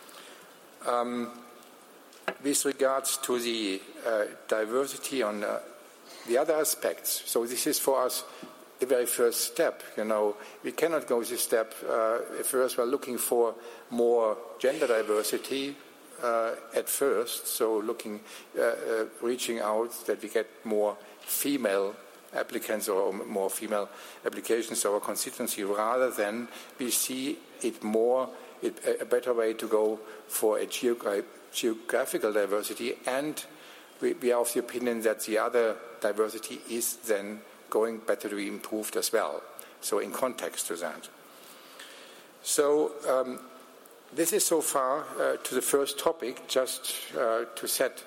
With regards to the diversity on the other aspects, so this is for us the very first step. You know, we cannot go this step. First, we're looking for more gender diversity at first. So reaching out that we get more female applicants or more female applications to our constituency, rather than we see it more a better way to go for a geographical diversity, and we are of the opinion that the other diversity is then going better to be improved as well. So in context to that. So this is so far to the first topic, just to set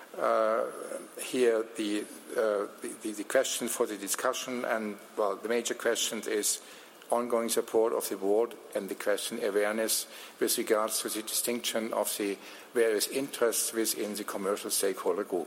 here the question for the discussion, and well, the major question is ongoing support of the board, and the question awareness with regards to the distinction of the various interests within the commercial stakeholder group.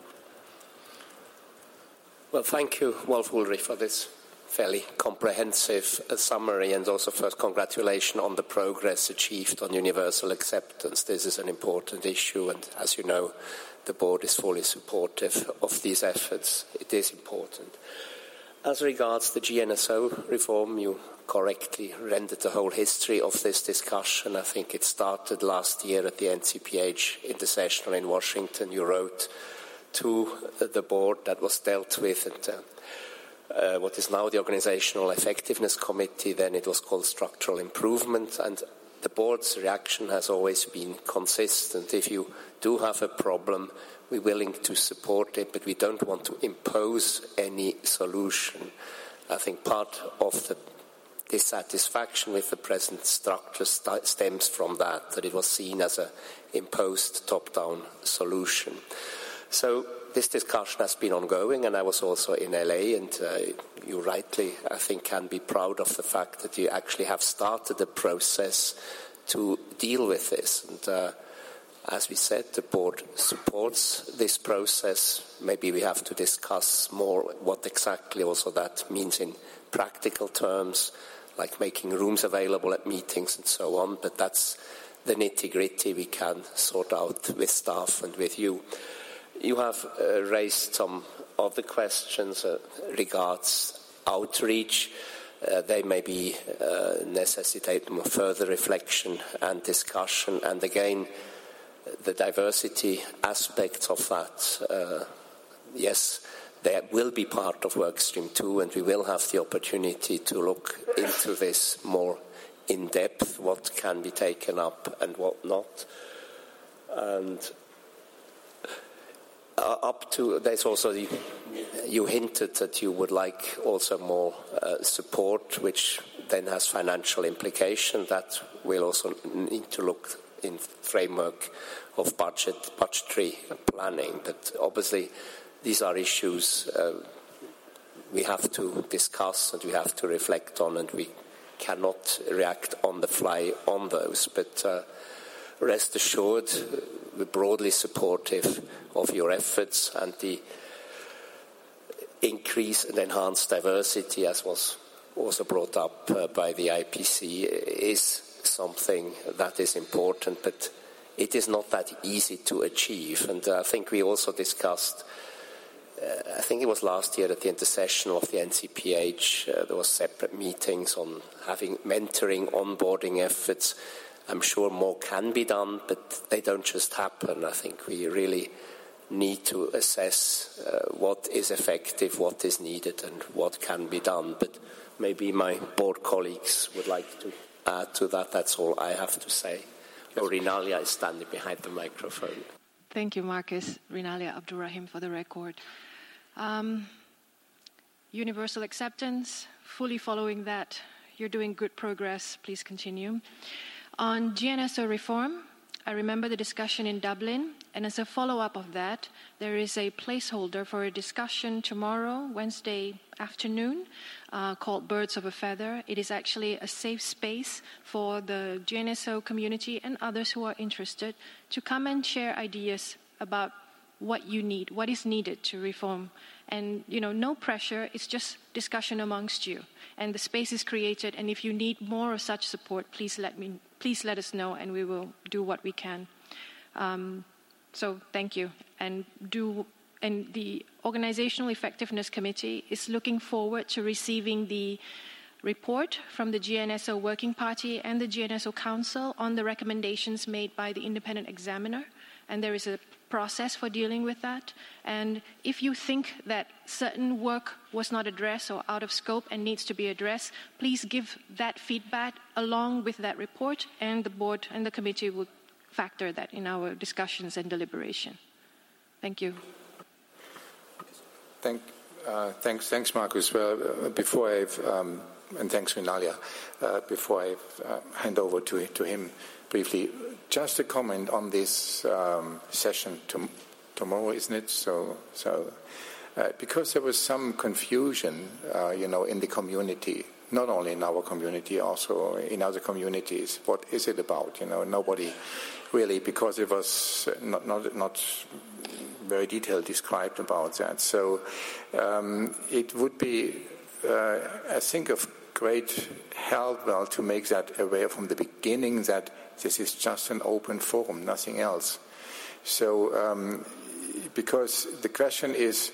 Well, thank you, Wolf Ulrich, for this fairly comprehensive summary, and also first congratulations on the progress achieved on universal acceptance. This is an important issue, and as you know, the board is fully supportive of these efforts. It is important. As regards the GNSO reform, you correctly rendered the whole history of this discussion. I think it started last year at the NCPH intersessional in Washington. You wrote to the board that was dealt with, and what is now the Organizational Effectiveness Committee, then it was called Structural Improvement, and the board's reaction has always been consistent. If you do have a problem, we're willing to support it, but we don't want to impose any solution. I think part of the dissatisfaction with the present structure stems from that it was seen as an imposed top-down solution. So this discussion has been ongoing, and I was also in LA, and you rightly, I think, can be proud of the fact that you actually have started a process to deal with this. And as we said, the board supports this process. Maybe we have to discuss more what exactly also that means in practical terms, like making rooms available at meetings and so on, but that's the nitty-gritty we can sort out with staff and with you. You have raised some of the questions regards outreach. They maybe necessitate more further reflection and discussion, and again, the diversity aspects of that, yes, they will be part of Workstream 2, and we will have the opportunity to look into this more in depth, what can be taken up and what not. And there's also you hinted that you would like also more support, which then has financial implication. That will also need to look in framework of budgetary planning. But obviously, these are issues we have to discuss and we have to reflect on, and we cannot react on the fly on those. But rest assured, we're broadly supportive of your efforts, and the increase and enhanced diversity, as was also brought up by the IPC, is something that is important, but it is not that easy to achieve. And I think we also discussed, I think it was last year at the intercession of the NCPH, there were separate meetings on having mentoring, onboarding efforts. I'm sure more can be done, but they don't just happen. I think we really need to assess what is effective, what is needed, and what can be done. But maybe my board colleagues would like to add to that. That's all I have to say. Oh, Rinalia is standing behind the microphone. Thank you, Marcus. Rinalia Abdurrahim for the record. Universal acceptance, fully following that. You're doing good progress. Please continue. On GNSO reform, I remember the discussion in Dublin, and as a follow-up of that, there is a placeholder for a discussion tomorrow, Wednesday afternoon, called Birds of a Feather. It is actually a safe space for the GNSO community and others who are interested to come and share ideas about what you need, what is needed to reform. And, no pressure, it's just discussion amongst you. And the space is created, and if you need more of such support, please let us know, and we will do what we can. So thank you. And the Organizational Effectiveness Committee is looking forward to receiving the report from the GNSO Working Party and the GNSO Council on the recommendations made by the independent examiner. And there is a process for dealing with that. And if you think that certain work was not addressed or out of scope and needs to be addressed, please give that feedback along with that report, and the board and the committee will factor that in our discussions and deliberation. Thank you. Thanks, Marcus. Well, and thanks, Rinalia. Before I hand over to him briefly, just a comment on this session tomorrow, isn't it? So because there was some confusion, in the community, not only in our community, also in other communities. What is it about? Nobody really, because it was not very detailed described about that. So it would be, I think, of great help, to make that aware from the beginning that this is just an open forum, nothing else. So, because the question is,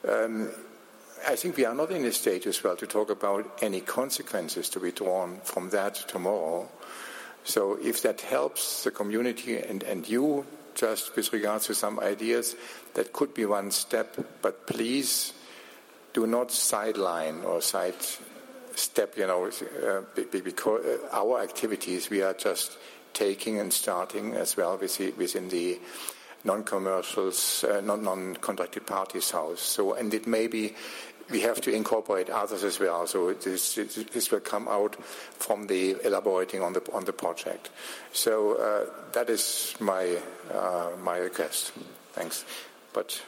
I think we are not in a state as well to talk about any consequences to be drawn from that tomorrow. So if that helps the community and you, just with regards to some ideas, that could be one step, but please do not sideline or sidestep, because our activities, we are just taking and starting as well within the non-commercials, non-contracted parties house. So, and it may be we have to incorporate others as well. So this will come out from the elaborating on the project. So that is my request. Thanks. But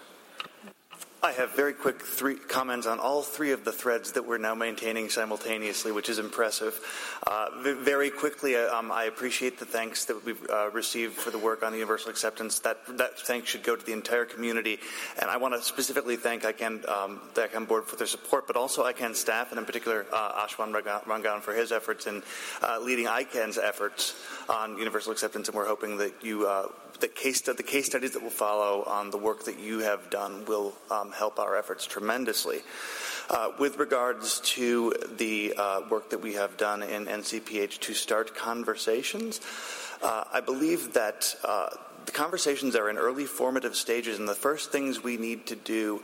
I have very quick comments on all three of the threads that we're now maintaining simultaneously, which is impressive. Very quickly, I appreciate the thanks that we've received for the work on the universal acceptance. That thanks should go to the entire community. And I want to specifically thank the ICANN board for their support, but also ICANN staff, and in particular Ashwan Rangan for his efforts in leading ICANN's efforts on universal acceptance. And we're hoping that the case studies that will follow on the work that you have done will help our efforts tremendously. With regards to the work that we have done in NCPH to start conversations, I believe that the conversations are in early formative stages, and the first things we need to do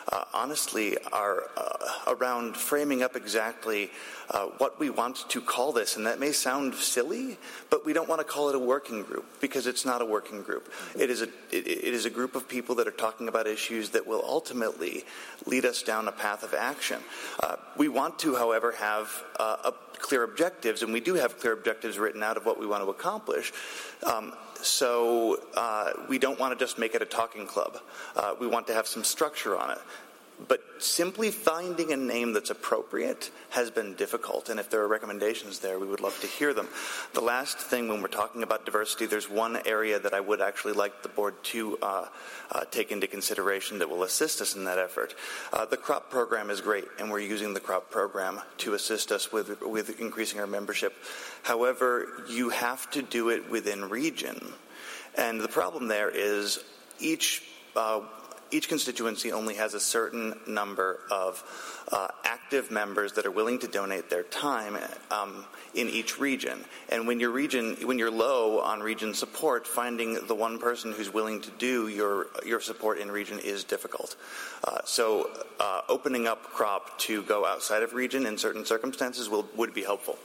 honestly are around framing up exactly what we want to call this. And that may sound silly, but we don't want to call it a working group because it's not a working group. It is a group of people that are talking about issues that will ultimately lead us down a path of action. We want to, however, have clear objectives, and we do have clear objectives written out of what we want to accomplish. So we don't want to just make it a talking club. We want to have some structure on it. But simply finding a name that's appropriate has been difficult, and if there are recommendations there, we would love to hear them. The last thing, when we're talking about diversity, there's one area that I would actually like the board to take into consideration that will assist us in that effort. The CROP program is great, and we're using the CROP program to assist us with increasing our membership. However, you have to do it within region, and the problem there is each constituency only has a certain number of active members that are willing to donate their time in each region. And when you're low on region support, finding the one person who's willing to do your support in region is difficult. So opening up CROP to go outside of region in certain circumstances would be helpful.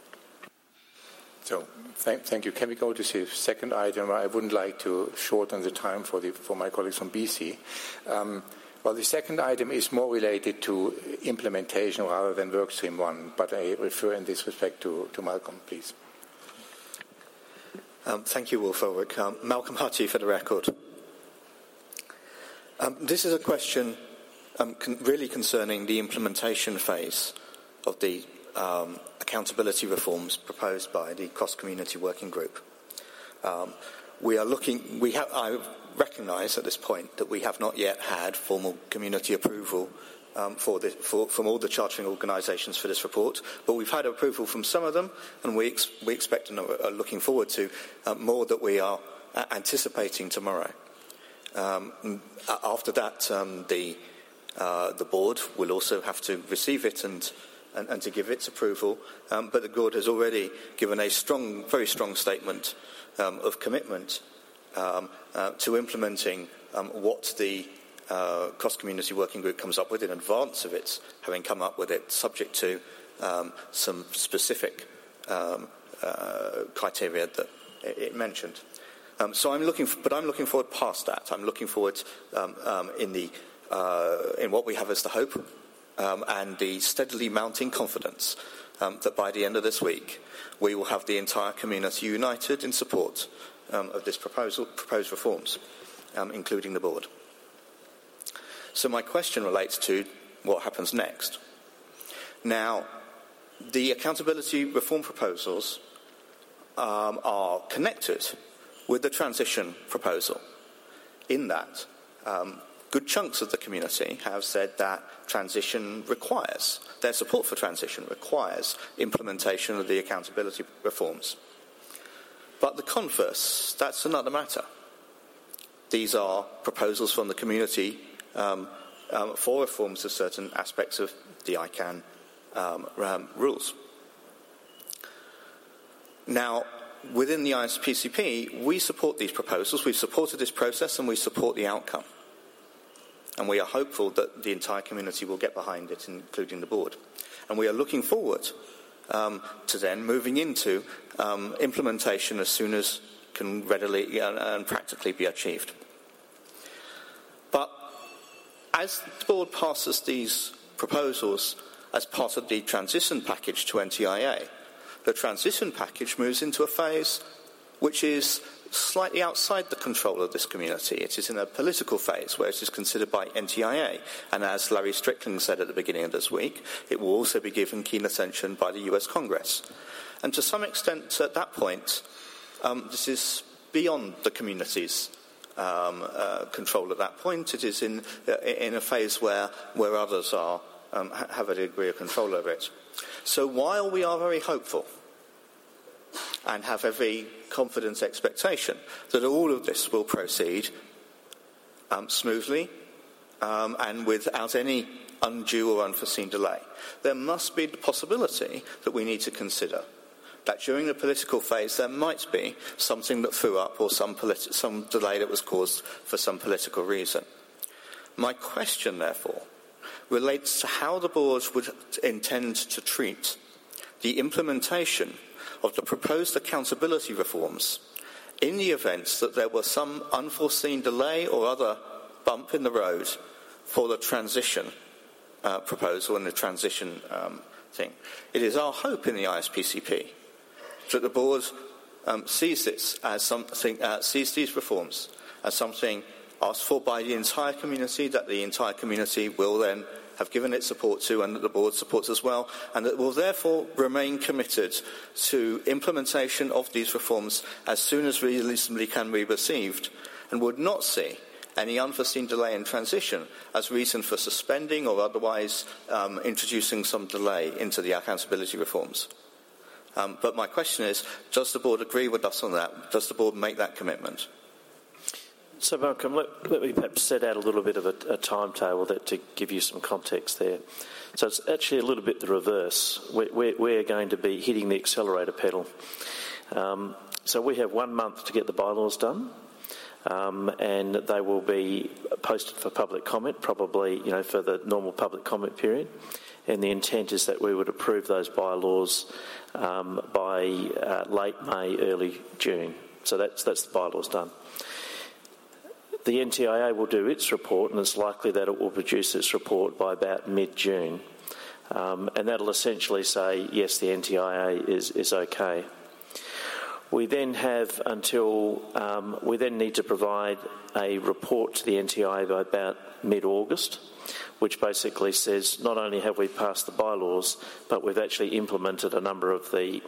So, thank you. Can we go to the second item? I wouldn't like to shorten the time for my colleagues from BC. Well, the second item is more related to implementation rather than workstream 1, but I refer in this respect to Malcolm, please. Thank you, Wolf Ulrich. Malcolm Hutty for the record. This is a question really concerning the implementation phase of the accountability reforms proposed by the cross-community working group. I recognise at this point that we have not yet had formal community approval from all the chartering organisations for this report, but we've had approval from some of them, and we expect and are looking forward to more that we are anticipating tomorrow. After that, the board will also have to receive it and to give its approval, but the board has already given a very strong statement of commitment to implementing what the cross-community working group comes up with in advance of its having come up with it, subject to some specific criteria that it mentioned. So I'm looking forward past that. I'm looking forward in what we have as the hope. And the steadily mounting confidence that by the end of this week we will have the entire community united in support of this proposed reforms, including the board. So my question relates to what happens next. Now, the accountability reform proposals are connected with the transition proposal in that good chunks of the community have said that their support for transition requires implementation of the accountability reforms. But the converse, that's another matter. These are proposals from the community for reforms of certain aspects of the ICANN rules. Now, within the ISPCP, we support these proposals, we've supported this process, and we support the outcome. And we are hopeful that the entire community will get behind it, including the board. And we are looking forward to then moving into implementation as soon as can readily and practically be achieved. But as the board passes these proposals as part of the transition package to NTIA, the transition package moves into a phase which is slightly outside the control of this community. It is in a political phase where it is considered by NTIA, and as Larry Strickland said at the beginning of this week, it will also be given keen attention by the US Congress. And to some extent at that point, this is beyond the community's control at that point. It is in a phase where others have a degree of control over it. So while we are very hopeful and have every confident expectation that all of this will proceed smoothly and without any undue or unforeseen delay, there must be the possibility that we need to consider that during the political phase there might be something that threw up or some delay that was caused for some political reason. My question, therefore, relates to how the board would intend to treat the implementation of the proposed accountability reforms in the event that there was some unforeseen delay or other bump in the road for the transition proposal and the transition thing. It is our hope in the ISPCP that the board sees this as something, sees these reforms as something asked for by the entire community, that the entire community will then have given its support to, and that the board supports as well, and that will therefore remain committed to implementation of these reforms as soon as reasonably can be received, and would not see any unforeseen delay in transition as reason for suspending or otherwise introducing some delay into the accountability reforms. But my question is, does the board agree with us on that? Does the board make that commitment? So, Malcolm, let me perhaps set out a little bit of a timetable to give you some context there. So it's actually a little bit the reverse. We're going to be hitting the accelerator pedal. So we have 1 month to get the bylaws done, and they will be posted for public comment, probably for the normal public comment period. And the intent is that we would approve those bylaws by late May, early June. So that's the bylaws done. The NTIA will do its report, and it's likely that it will produce its report by about mid-June. And that'll essentially say, yes, the NTIA is okay. We then have we then need to provide a report to the NTIA by about mid-August, which basically says not only have we passed the bylaws, but we've actually implemented a number of the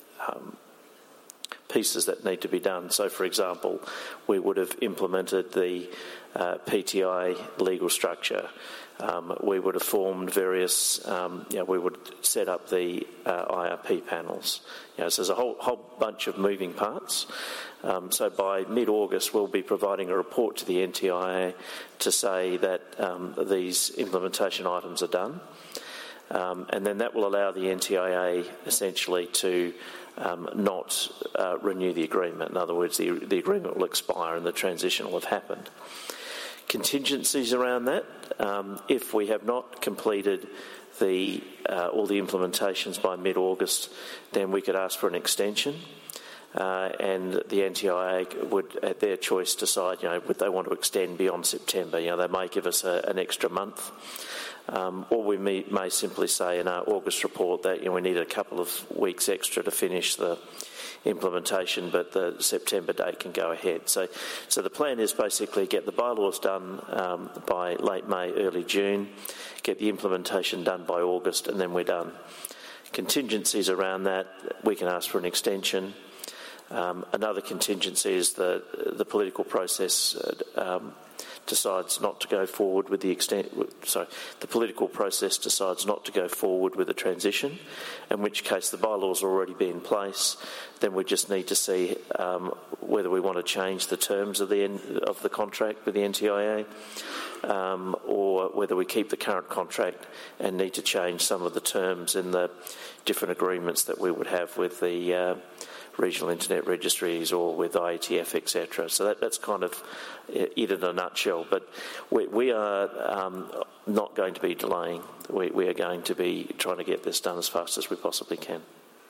pieces that need to be done. So, for example, we would have implemented the PTI legal structure. We would have formed various, we would set up the IRP panels. So there's a whole bunch of moving parts. So by mid-August, we'll be providing a report to the NTIA to say that these implementation items are done. And then that will allow the NTIA essentially to not renew the agreement. In other words, the agreement will expire and the transition will have happened. Contingencies around that, if we have not completed all the implementations by mid-August, then we could ask for an extension, and the NTIA would, at their choice, decide, would they want to extend beyond September. They may give us an extra month. Or we may simply say in our August report that we need a couple of weeks extra to finish the implementation, but the September date can go ahead. So the plan is basically get the bylaws done by late May, early June, get the implementation done by August, and then we're done. Contingencies around that, we can ask for an extension. Another contingency is the political process decides not to go forward with the political process decides not to go forward with the transition, in which case the bylaws will already be in place. Then we just need to see whether we want to change the terms of the contract with the NTIA, or whether we keep the current contract and need to change some of the terms in the different agreements that we would have with the regional internet registries or with IETF, etc. So that's kind of it in a nutshell. But we are not going to be delaying. We are going to be trying to get this done as fast as we possibly can.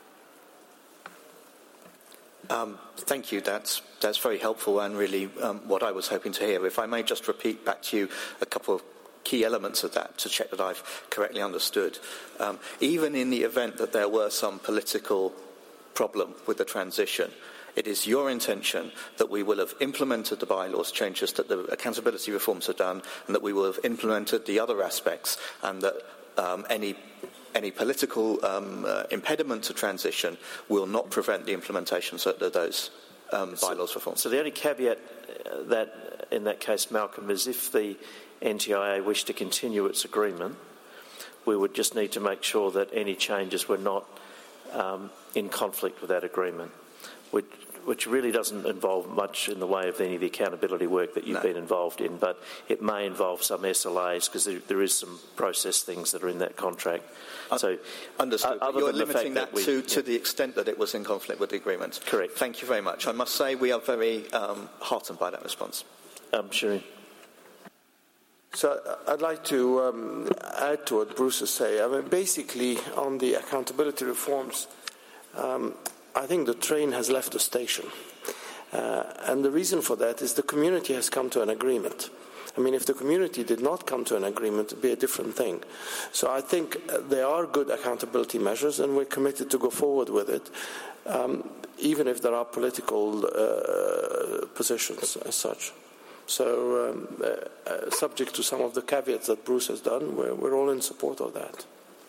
Thank you. That's very helpful and really what I was hoping to hear. If I may just repeat back to you a couple of key elements of that to check that I've correctly understood. Even in the event that there were some political problem with the transition, it is your intention that we will have implemented the bylaws changes, that the accountability reforms are done, and that we will have implemented the other aspects, and that any political impediment to transition will not prevent the implementation of those bylaws reforms. So the only caveat that in that case, Malcolm, is if the NTIA wished to continue its agreement, we would just need to make sure that any changes were not in conflict with that agreement, which really doesn't involve much in the way of any of the accountability work that you've been involved in, but it may involve some SLAs because there is some process things that are in that contract. So, understood. You're limiting that to the extent that it was in conflict with the agreement. Correct. Thank you very much. I must say we are very heartened by that response. Sure. So I'd like to add to what Bruce is saying. I mean, basically, on the accountability reforms, I think the train has left the station. And the reason for that is the community has come to an agreement. I mean, if the community did not come to an agreement, it would be a different thing. So I think there are good accountability measures, and we're committed to go forward with it, even if there are political positions as such. So subject to some of the caveats that Bruce has done, we're all in support of that.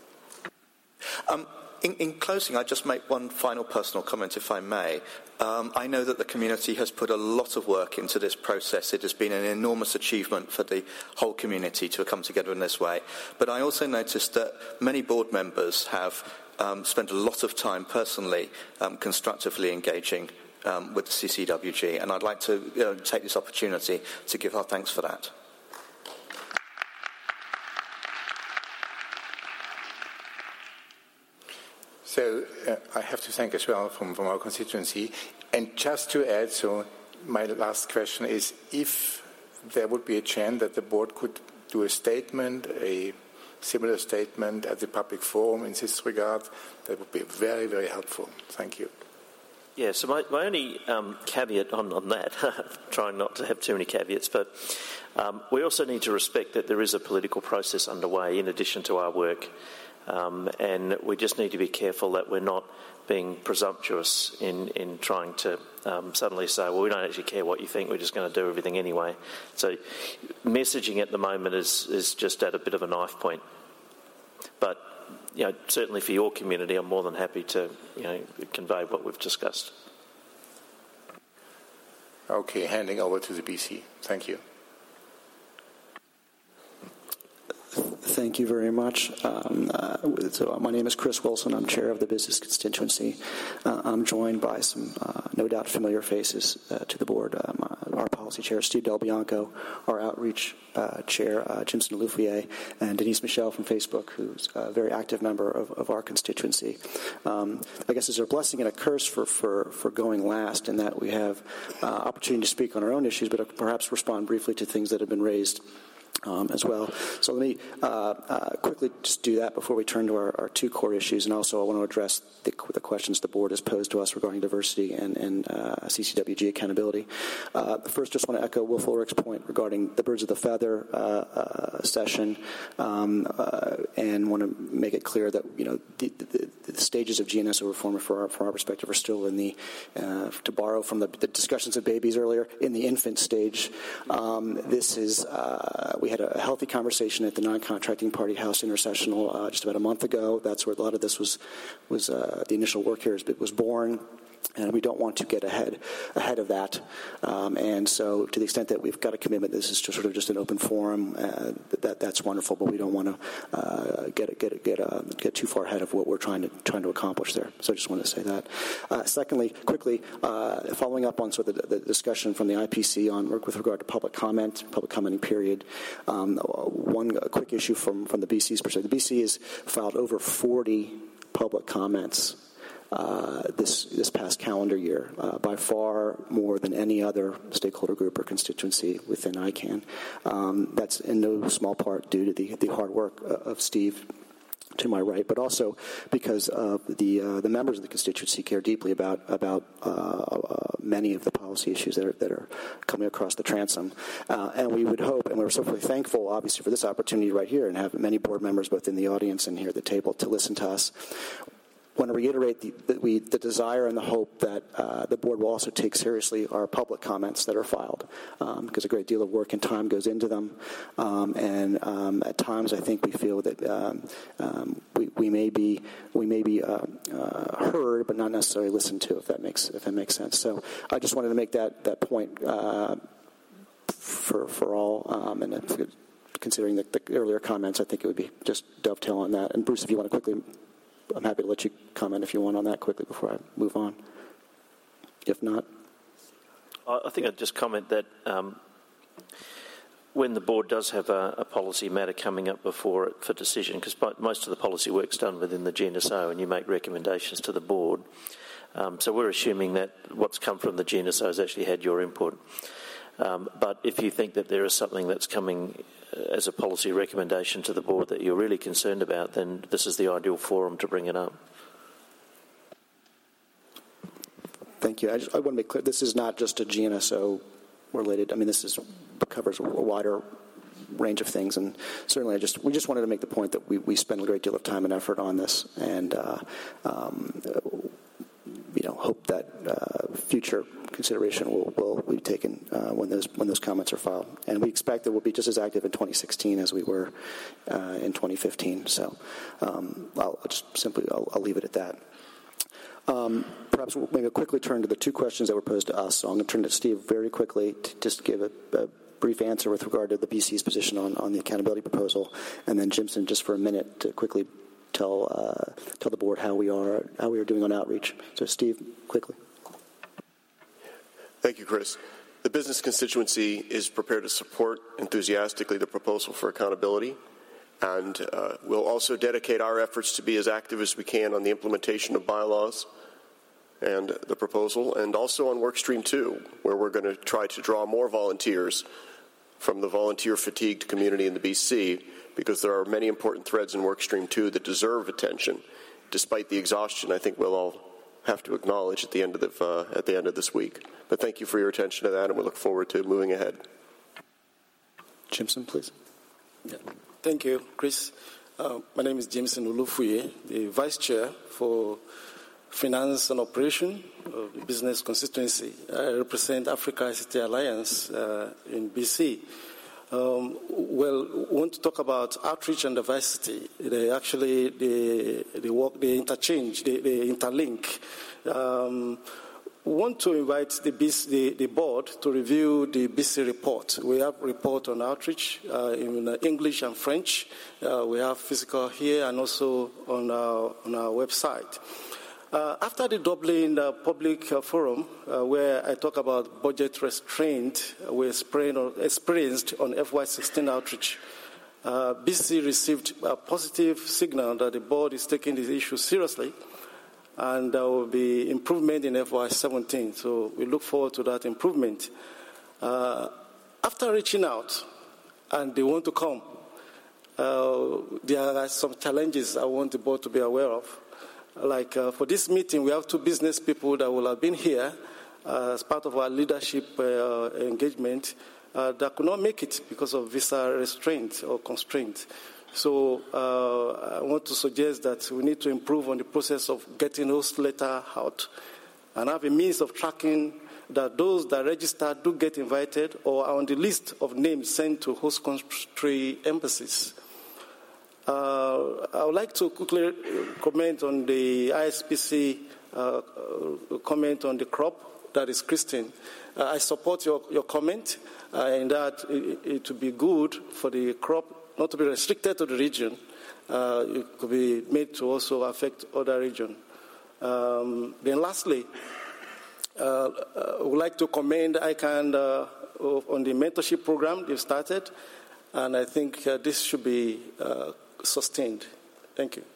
In closing, I'd just make one final personal comment, if I may. I know that the community has put a lot of work into this process. It has been an enormous achievement for the whole community to come together in this way. But I also noticed that many board members have spent a lot of time personally constructively engaging with the CCWG, and I'd like to take this opportunity to give our thanks for that. So I have to thank as well from our constituency. And just to add, so my last question is, if there would be a chance that the board could do a statement, a similar statement at the public forum in this regard, that would be very, very helpful. Thank you. Yeah, so my only caveat on that, trying not to have too many caveats, but we also need to respect that there is a political process underway in addition to our work. And we just need to be careful that we're not being presumptuous in trying to suddenly say, well, we don't actually care what you think, we're just going to do everything anyway. So messaging at the moment is just at a bit of a knife point. But certainly for your community, I'm more than happy to convey what we've discussed. Okay, handing over to the BC. Thank you. Thank you very much. So my name is Chris Wilson. I'm chair of the business constituency. I'm joined by some no doubt familiar faces to the board. Our policy chair, Steve Del Bianco, our outreach chair, Jim Loufier, and Denise Michel from Facebook, who's a very active member of our constituency. I guess it's a blessing and a curse for going last in that we have opportunity to speak on our own issues, but perhaps respond briefly to things that have been raised as well. So let me quickly just do that before we turn to our two core issues, and also I want to address the questions the board has posed to us regarding diversity and CCWG accountability. First, just want to echo Wolf Ulrich's point regarding the birds of the feather session, and want to make it clear that the stages of GNSO reform from our perspective are still in the, to borrow from the discussions of babies earlier, in the infant stage. This is we had a healthy conversation at the non-contracting party House Intersessional just about a month ago. That's where a lot of this was the initial work here was born. And we don't want to get ahead of that. And so to the extent that we've got a commitment, this is just an open forum, that's wonderful, but we don't want to get too far ahead of what we're trying to accomplish there. So I just wanted to say that. Secondly, quickly, following up on sort of the discussion from the IPC on with regard to public commenting period, one quick issue from the BC's perspective. The BC has filed over 40 public comments this past calendar year, by far more than any other stakeholder group or constituency within ICANN. That's in no small part due to the hard work of Steve to my right, but also because the members of the constituency care deeply about many of the policy issues that are coming across the transom. And we would hope, and we're so thankful, obviously, for this opportunity right here, and have many board members both in the audience and here at the table to listen to us. I want to reiterate the desire and the hope that the board will also take seriously our public comments that are filed, because a great deal of work and time goes into them, and at times I think we feel that we may be heard but not necessarily listened to, if that makes sense. So I just wanted to make that point for all, and considering the earlier comments, I think it would be just dovetail on that. And Bruce, if you want to quickly. I'm happy to let you comment if you want on that quickly before I move on. If not. I think I'd just comment that when the board does have a policy matter coming up before it for decision, because most of the policy work's done within the GNSO and you make recommendations to the board, so we're assuming that what's come from the GNSO has actually had your input. But if you think that there is something that's coming as a policy recommendation to the board that you're really concerned about, then this is the ideal forum to bring it up. Thank you. I want to make clear, this is not just a GNSO related. I mean, this covers a wider range of things, and certainly we just wanted to make the point that we spend a great deal of time and effort on this, and hope that future consideration will be taken when those comments are filed. And we expect that we'll be just as active in 2016 as we were in 2015. So I'll leave it at that. Perhaps we'll maybe quickly turn to the two questions that were posed to us. So I'm going to turn to Steve very quickly to just give a brief answer with regard to the BC's position on the accountability proposal, and then Jimson just for a minute to quickly tell the board how we are doing on outreach. So Steve, quickly. Thank you, Chris. The business constituency is prepared to support enthusiastically the proposal for accountability, and we'll also dedicate our efforts to be as active as we can on the implementation of bylaws and the proposal, and also on Workstream 2, where we're going to try to draw more volunteers from the volunteer-fatigued community in the BC, because there are many important threads in Workstream 2 that deserve attention, despite the exhaustion I think we'll all have to acknowledge at the end of this week. But thank you for your attention to that, and we look forward to moving ahead. Jimson, please. Yeah. Thank you, Chris. My name is Jimson Ulufuye, the Vice Chair for Finance and Operation of the Business Constituency. I represent Africa ICT Alliance in BC. We want to talk about outreach and diversity. They work, they interchange, they interlink. We want to invite the board to review the BC report. We have a report on outreach in English and French. We have physical here and also on our website. After the Dublin Public Forum, where I talk about budget restraint we experienced on FY16 outreach, BC received a positive signal that the board is taking this issue seriously, and there will be improvement in FY17. So we look forward to that improvement. After reaching out, and they want to come, there are some challenges I want the board to be aware of. Like for this meeting, we have two business people that will have been here as part of our leadership engagement that could not make it because of visa restraint or constraint. So I want to suggest that we need to improve on the process of getting those letters out and have a means of tracking that those that register do get invited or are on the list of names sent to host country embassies. I would like to quickly comment on the ISPC comment on the crop, that is Christine. I support your comment in that it would be good for the crop not to be restricted to the region. It could be made to also affect other regions. Then lastly, I would like to commend ICANN on the mentorship program they've started, and I think this should be sustained. Thank you.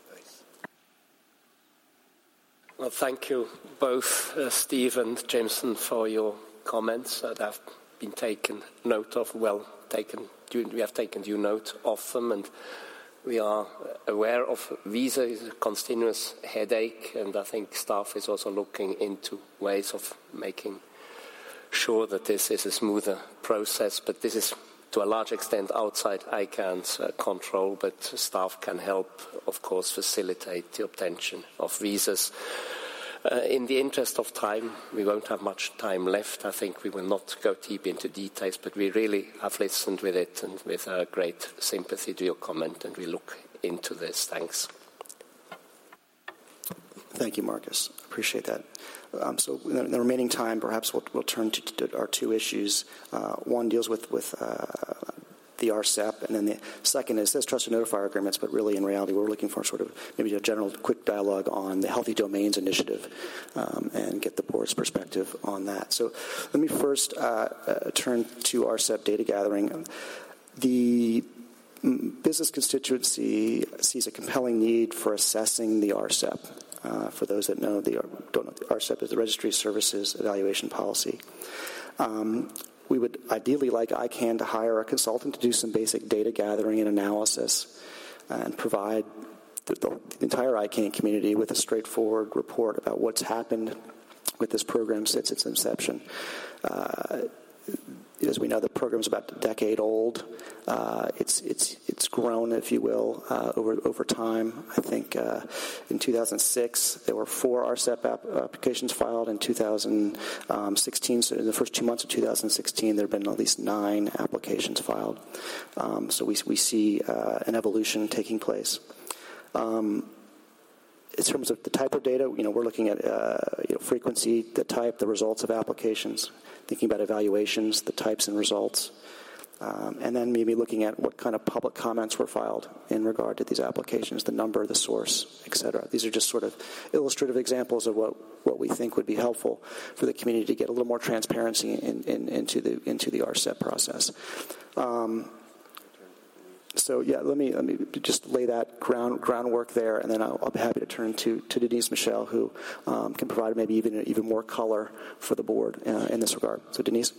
Well, thank you both, Steve and Jameson, for your comments that have been taken note of. We have taken due note of them, and we are aware of visa is a continuous headache, and I think staff is also looking into ways of making sure that this is a smoother process, but this is to a large extent outside ICANN's control, but staff can help, of course, facilitate the obtention of visas. In the interest of time, we won't have much time left. I think we will not go deep into details, but we really have listened with it and with great sympathy to your comment, and we look into this. Thanks. Thank you, Marcus. Appreciate that. So in the remaining time, perhaps we'll turn to our two issues. One deals with the RCEP, and then the second is this trusted notifier agreements, but really in reality we're looking for sort of maybe a general quick dialogue on the Healthy Domains Initiative and get the board's perspective on that. So let me first turn to RCEP data gathering. The business constituency sees a compelling need for assessing the RCEP. For those that don't know, the RCEP is the Registry Services Evaluation Policy. we would ideally like ICANN to hire a consultant to do some basic data gathering and analysis and provide the entire ICANN community with a straightforward report about what's happened with this program since its inception. As we know, the program's about a decade old. It's grown, if you will, over time. I think in 2006 there were 4 RCEP applications filed. In 2016, so in the first 2 months of 2016, there have been at least 9 applications filed. So we see an evolution taking place. In terms of the type of data, we're looking at frequency, the type, the results of applications, thinking about evaluations, the types and results, and then maybe looking at what kind of public comments were filed in regard to these applications, the number, the source, etc. These are just sort of illustrative examples of what we think would be helpful for the community to get a little more transparency into the RCEP process. So yeah, let me just lay that groundwork there, and then I'll be happy to turn to Denise Michel, who can provide maybe even more color for the board in this regard. So Denise.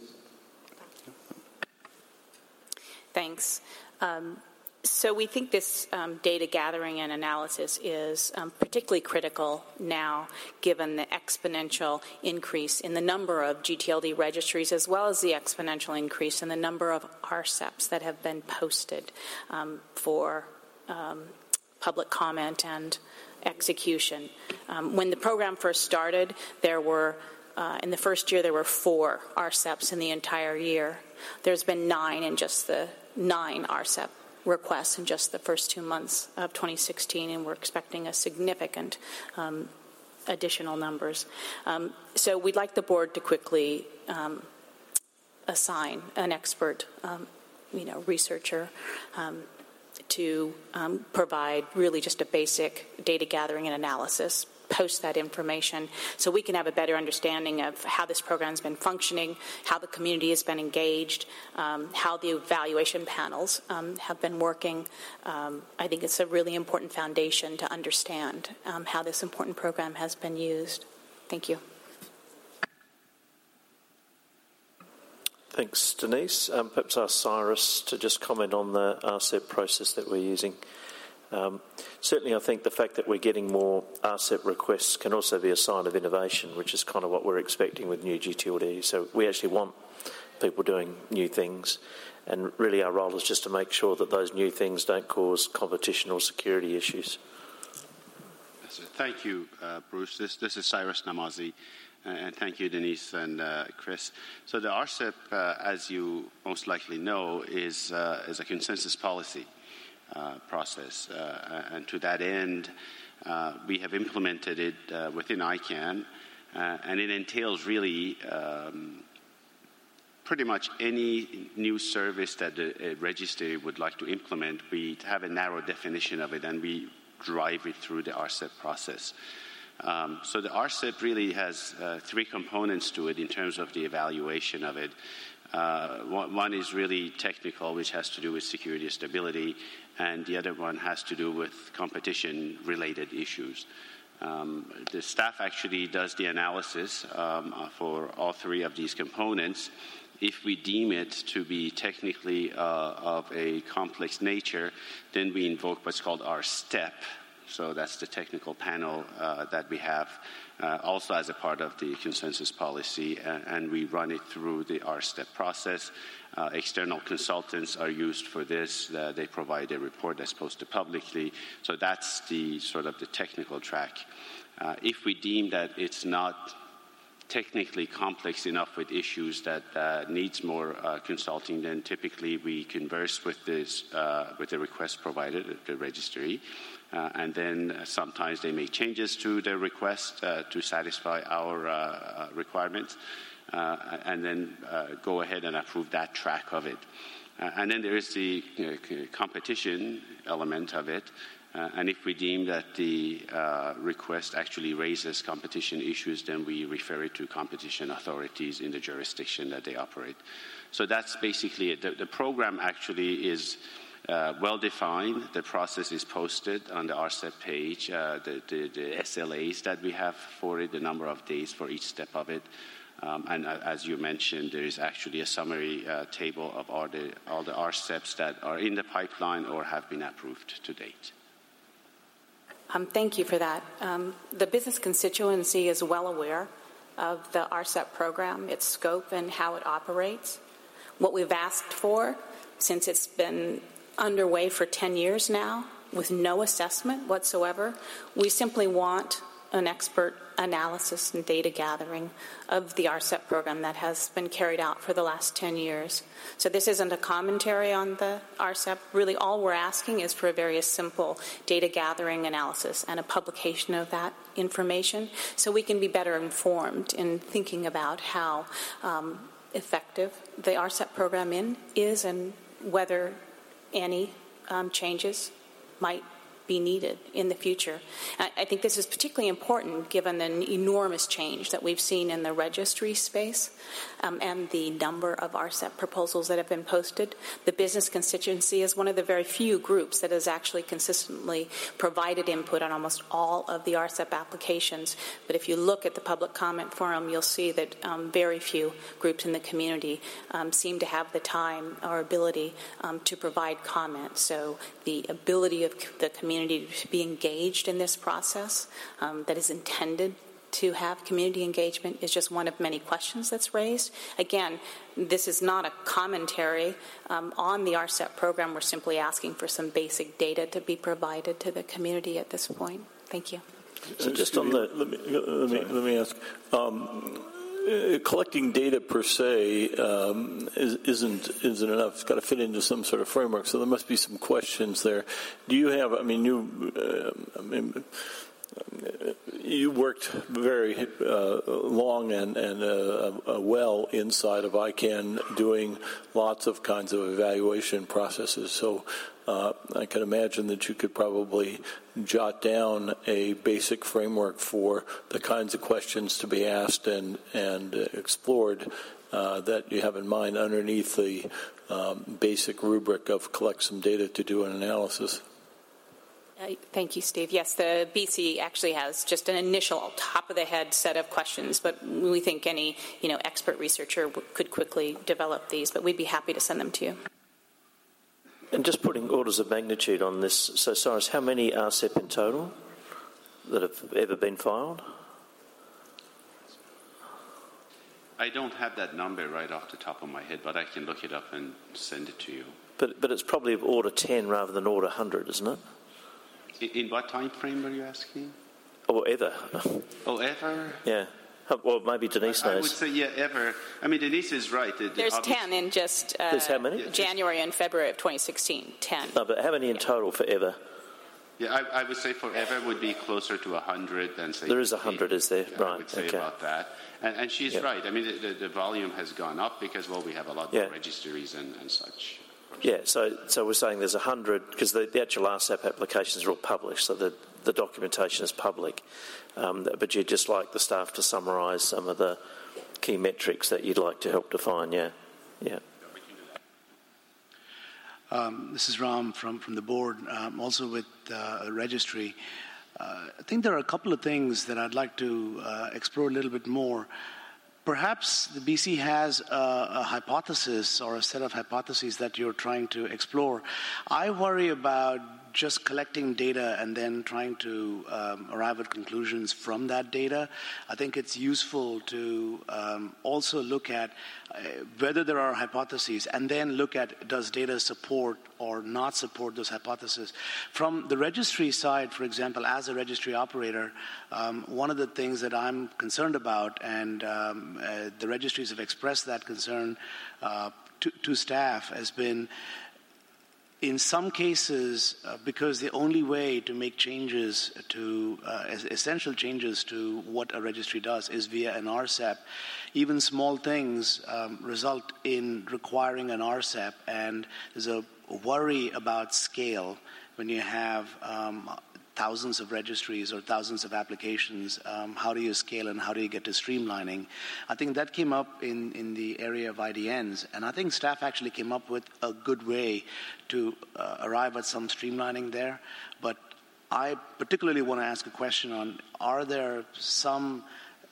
Thanks. So we think this data gathering and analysis is particularly critical now, given the exponential increase in the number of GTLD registries, as well as the exponential increase in the number of RCEPs that have been posted for public comment and execution. When the program first started, there were in the first year there were 4 RCEPs in the entire year. There's been 9 in just the 9 RCEP requests in just the first 2 months of 2016, and we're expecting a significant additional numbers. So we'd like the board to quickly assign an expert, researcher to provide really just a basic data gathering and analysis, post that information so we can have a better understanding of how this program's been functioning, how the community has been engaged, how the evaluation panels have been working. I think it's a really important foundation to understand how this important program has been used. Thank you. Thanks, Denise. Perhaps ask Cyrus to just comment on the RCEP process that we're using. Certainly, I think the fact that we're getting more RCEP requests can also be a sign of innovation, which is kind of what we're expecting with new GTLD. So we actually want people doing new things, and really our role is just to make sure that those new things don't cause competition or security issues. Thank you, Bruce. This is Cyrus Namazi. And thank you, Denise and Chris. So the RCEP, as you most likely know, is a consensus policy process. And to that end, we have implemented it within ICANN, and it entails really pretty much any new service that a registry would like to implement. We have a narrow definition of it, and we drive it through the RCEP process. So the RCEP really has 3 components to it in terms of the evaluation of it. One is really technical, which has to do with security and stability, and the other one has to do with competition-related issues. The staff actually does the analysis for all 3 of these components. If we deem it to be technically of a complex nature, then we invoke what's called our STEP. So that's the technical panel that we have also as a part of the consensus policy, and we run it through the RSTEP process. External consultants are used for this. They provide a report that's posted publicly. So that's the sort of the technical track. If we deem that it's not technically complex enough with issues that needs more consulting, then typically we converse with the request provider, the registry, and then sometimes they make changes to their request to satisfy our requirements, and then go ahead and approve that track of it. And then there is the competition element of it. And if we deem that the request actually raises competition issues, then we refer it to competition authorities in the jurisdiction that they operate. So that's basically it. The program actually is well-defined. The process is posted on the RCEP page. The SLAs that we have for it, the number of days for each step of it. And as you mentioned, there is actually a summary table of all the RCEPs that are in the pipeline or have been approved to date. Thank you for that. The business constituency is well aware of the RCEP program, its scope, and how it operates. What we've asked for, since it's been underway for 10 years now, with no assessment whatsoever, we simply want an expert analysis and data gathering of the RCEP program that has been carried out for the last 10 years. So this isn't a commentary on the RCEP. Really, all we're asking is for a very simple data gathering analysis and a publication of that information so we can be better informed in thinking about how effective the RCEP program is and whether any changes might be needed in the future. I think this is particularly important given the enormous change that we've seen in the registry space and the number of RCEP proposals that have been posted. The business constituency is one of the very few groups that has actually consistently provided input on almost all of the RCEP applications. But if you look at the public comment forum, you'll see that very few groups in the community seem to have the time or ability to provide comment. So the ability of the community to be engaged in this process that is intended to have community engagement is just one of many questions that's raised. Again, this is not a commentary on the RCEP program. We're simply asking for some basic data to be provided to the community at this point. Thank you. So just on the let me ask. Collecting data per se isn't enough. It's got to fit into some sort of framework. So there must be some questions there. Do you have? You worked very long and well inside of ICANN, doing lots of kinds of evaluation processes. So I can imagine that you could probably jot down a basic framework for the kinds of questions to be asked and explored that you have in mind underneath the basic rubric of collect some data to do an analysis. Thank you, Steve. Yes, the BC actually has just an initial top-of-the-head set of questions, but we think any expert researcher could quickly develop these, but we'd be happy to send them to you. And just putting orders of magnitude on this, so Cyrus, how many RCEP in total that have ever been filed? I don't have that number right off the top of my head, but I can look it up and send it to you. But it's probably of order 10 rather than order 100, isn't it? In what time frame are you asking? Or ever. Oh, ever? Yeah. Well, maybe Denise knows. I would say, yeah, ever. I mean, Denise is right. There's 10 in just There's how many? January and February of 2016. 10. No, but how many in total for ever? Yeah, I would say for ever would be closer to 100 than say. There is 100, is there? Yeah, right. I would say okay. about that. And she's right. I mean, the volume has gone up because, well, we have a lot more registries and such. Yeah, so we're saying there's 100, because the actual RCEP applications are all published, so the documentation is public. But you'd just like the staff to summarise some of the key metrics that you'd like to help define, yeah. This is Ram from the board, also with the registry. I think there are a couple of things that I'd like to explore a little bit more. Perhaps the BC has a hypothesis or a set of hypotheses that you're trying to explore. I worry about just collecting data and then trying to arrive at conclusions from that data. I think it's useful to also look at whether there are hypotheses and then look at does data support or not support those hypotheses. From the registry side, for example, as a registry operator, one of the things that I'm concerned about, and the registries have expressed that concern to staff, has been in some cases, because the only way to make changes to, essential changes to what a registry does is via an RCEP, even small things result in requiring an RCEP, and there's a worry about scale when you have thousands of registries or thousands of applications. How do you scale and how do you get to streamlining? I think that came up in the area of IDNs, and I think staff actually came up with a good way to arrive at some streamlining there. But I particularly want to ask a question on, are there some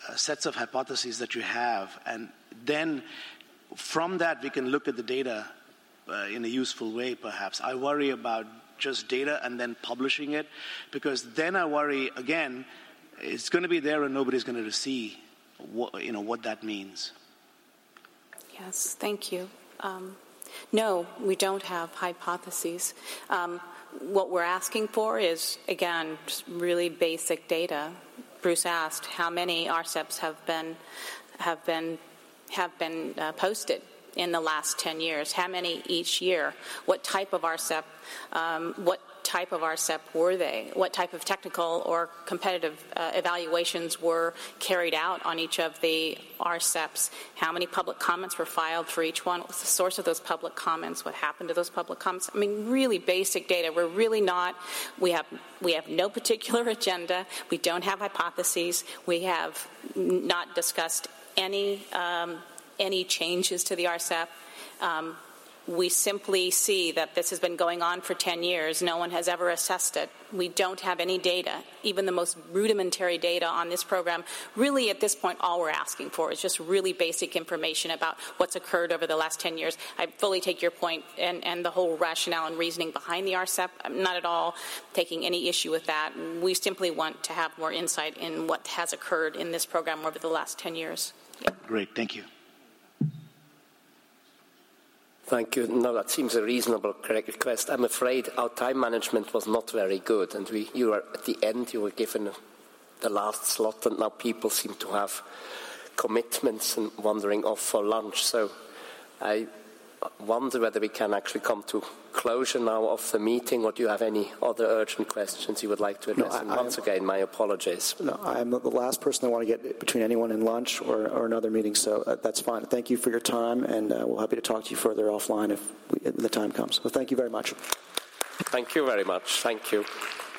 sets of hypotheses that you have, and then from that we can look at the data in a useful way, perhaps. I worry about just data and then publishing it, because then I worry, again, it's going to be there and nobody's going to see what that means. Yes, thank you. No, we don't have hypotheses. What we're asking for is, again, just really basic data. Bruce asked how many RCEPs have been posted in the last 10 years. How many each year? What type of RCEP? Were they? What type of technical or competitive evaluations were carried out on each of the RCEPs? How many public comments were filed for each one? What was the source of those public comments? What happened to those public comments? I mean, really basic data. We're really not. We have no particular agenda. We don't have hypotheses. We have not discussed any changes to the RCEP. We simply see that this has been going on for 10 years. No one has ever assessed it. We don't have any data, even the most rudimentary data on this program. Really, at this point, all we're asking for is just really basic information about what's occurred over the last 10 years. I fully take your point and the whole rationale and reasoning behind the RCEP. I'm not at all taking any issue with that. We simply want to have more insight in what has occurred in this program over the last 10 years. Yeah. Great, thank you. Thank you. No, that seems a reasonable request. I'm afraid our time management was not very good, and you were at the end. You were given the last slot, and now people seem to have commitments and wandering off for lunch. So I wonder whether we can actually come to closure now of the meeting, or do you have any other urgent questions you would like to address? And once again, my apologies. No, I'm the last person I want to get between anyone and lunch or another meeting, so that's fine. Thank you for your time, and we'll be happy to talk to you further offline if the time comes. So thank you very much. Thank you very much. Thank you.